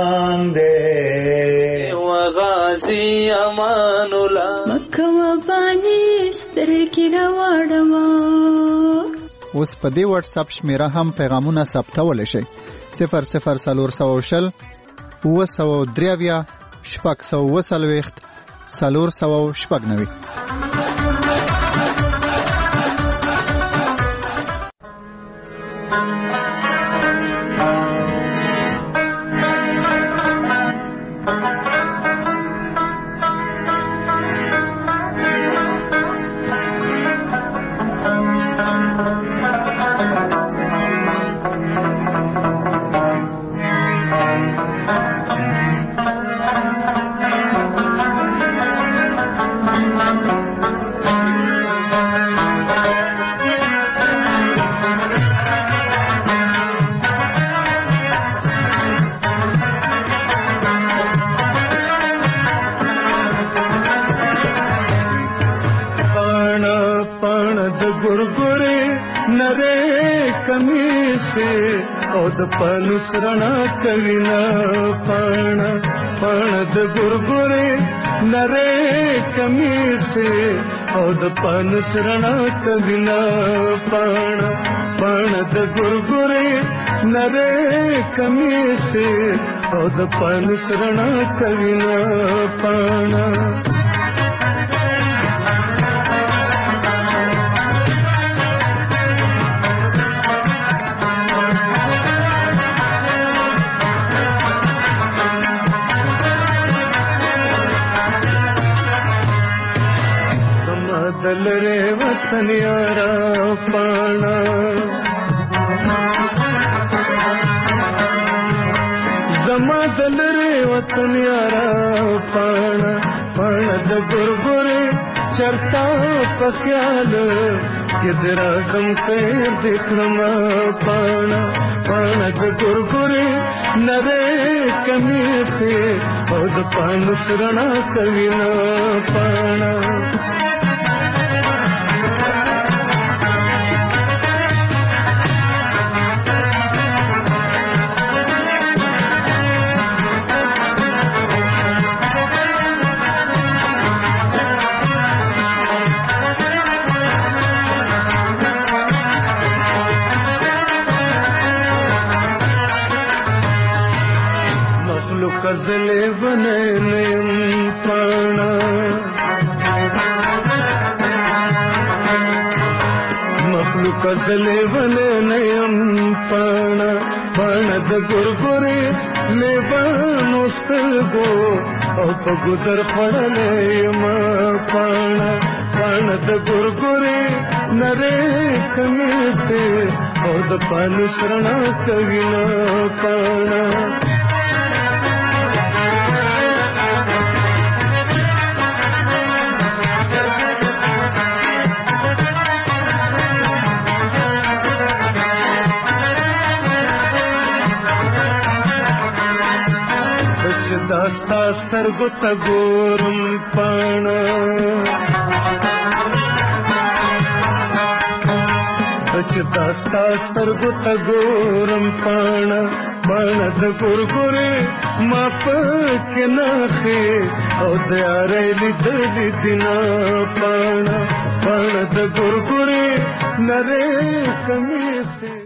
باندې و غازی امان الله مکه و باندې سترګې راوړم. اوس په دې واتس اپ شمیره هم پیغامونه ثبتولی شئ. صفر صفر څلور سوه شل اوه سوه درې اویا شپږ سوه اوه څلوېښت څلور سوه شپږ نوي. د پانوس رڼا کوي نه پاڼه پاڼه د ګورګورې نری کمیسې او د پانوس رڼا کوي نه پاڼه پاڼه د ګورګورې نری کمیسې او د پانوس رڼا کوي نه پاڼه دلره وطن یارا پانا زما دلره وطن یارا پانا پانا د ګورګورې چرتا په خیال کې درازم خیر دکړم پانا پانا د ګورګورې نری کمیسې او د پانوس رڼا کوي نه پانا کزلے بنے نیم پانا مخلوق کزلے بنے نیم پانا پانا د ګورګورې لیبانو سترګو او په ګودر خړلې ما پانا پانا د ګورګورې نری کمیسې او د پانوس رڼا کوي نه پانا داستا سترګو ته ګورم پاڼه سچ داستا سترګو ته ګورم پاڼه پاڼه د ګورګورې ما پکې نښې او د یارۍ لیدلې دي نه پاڼه پاڼه د ګورګورې نری کمیسې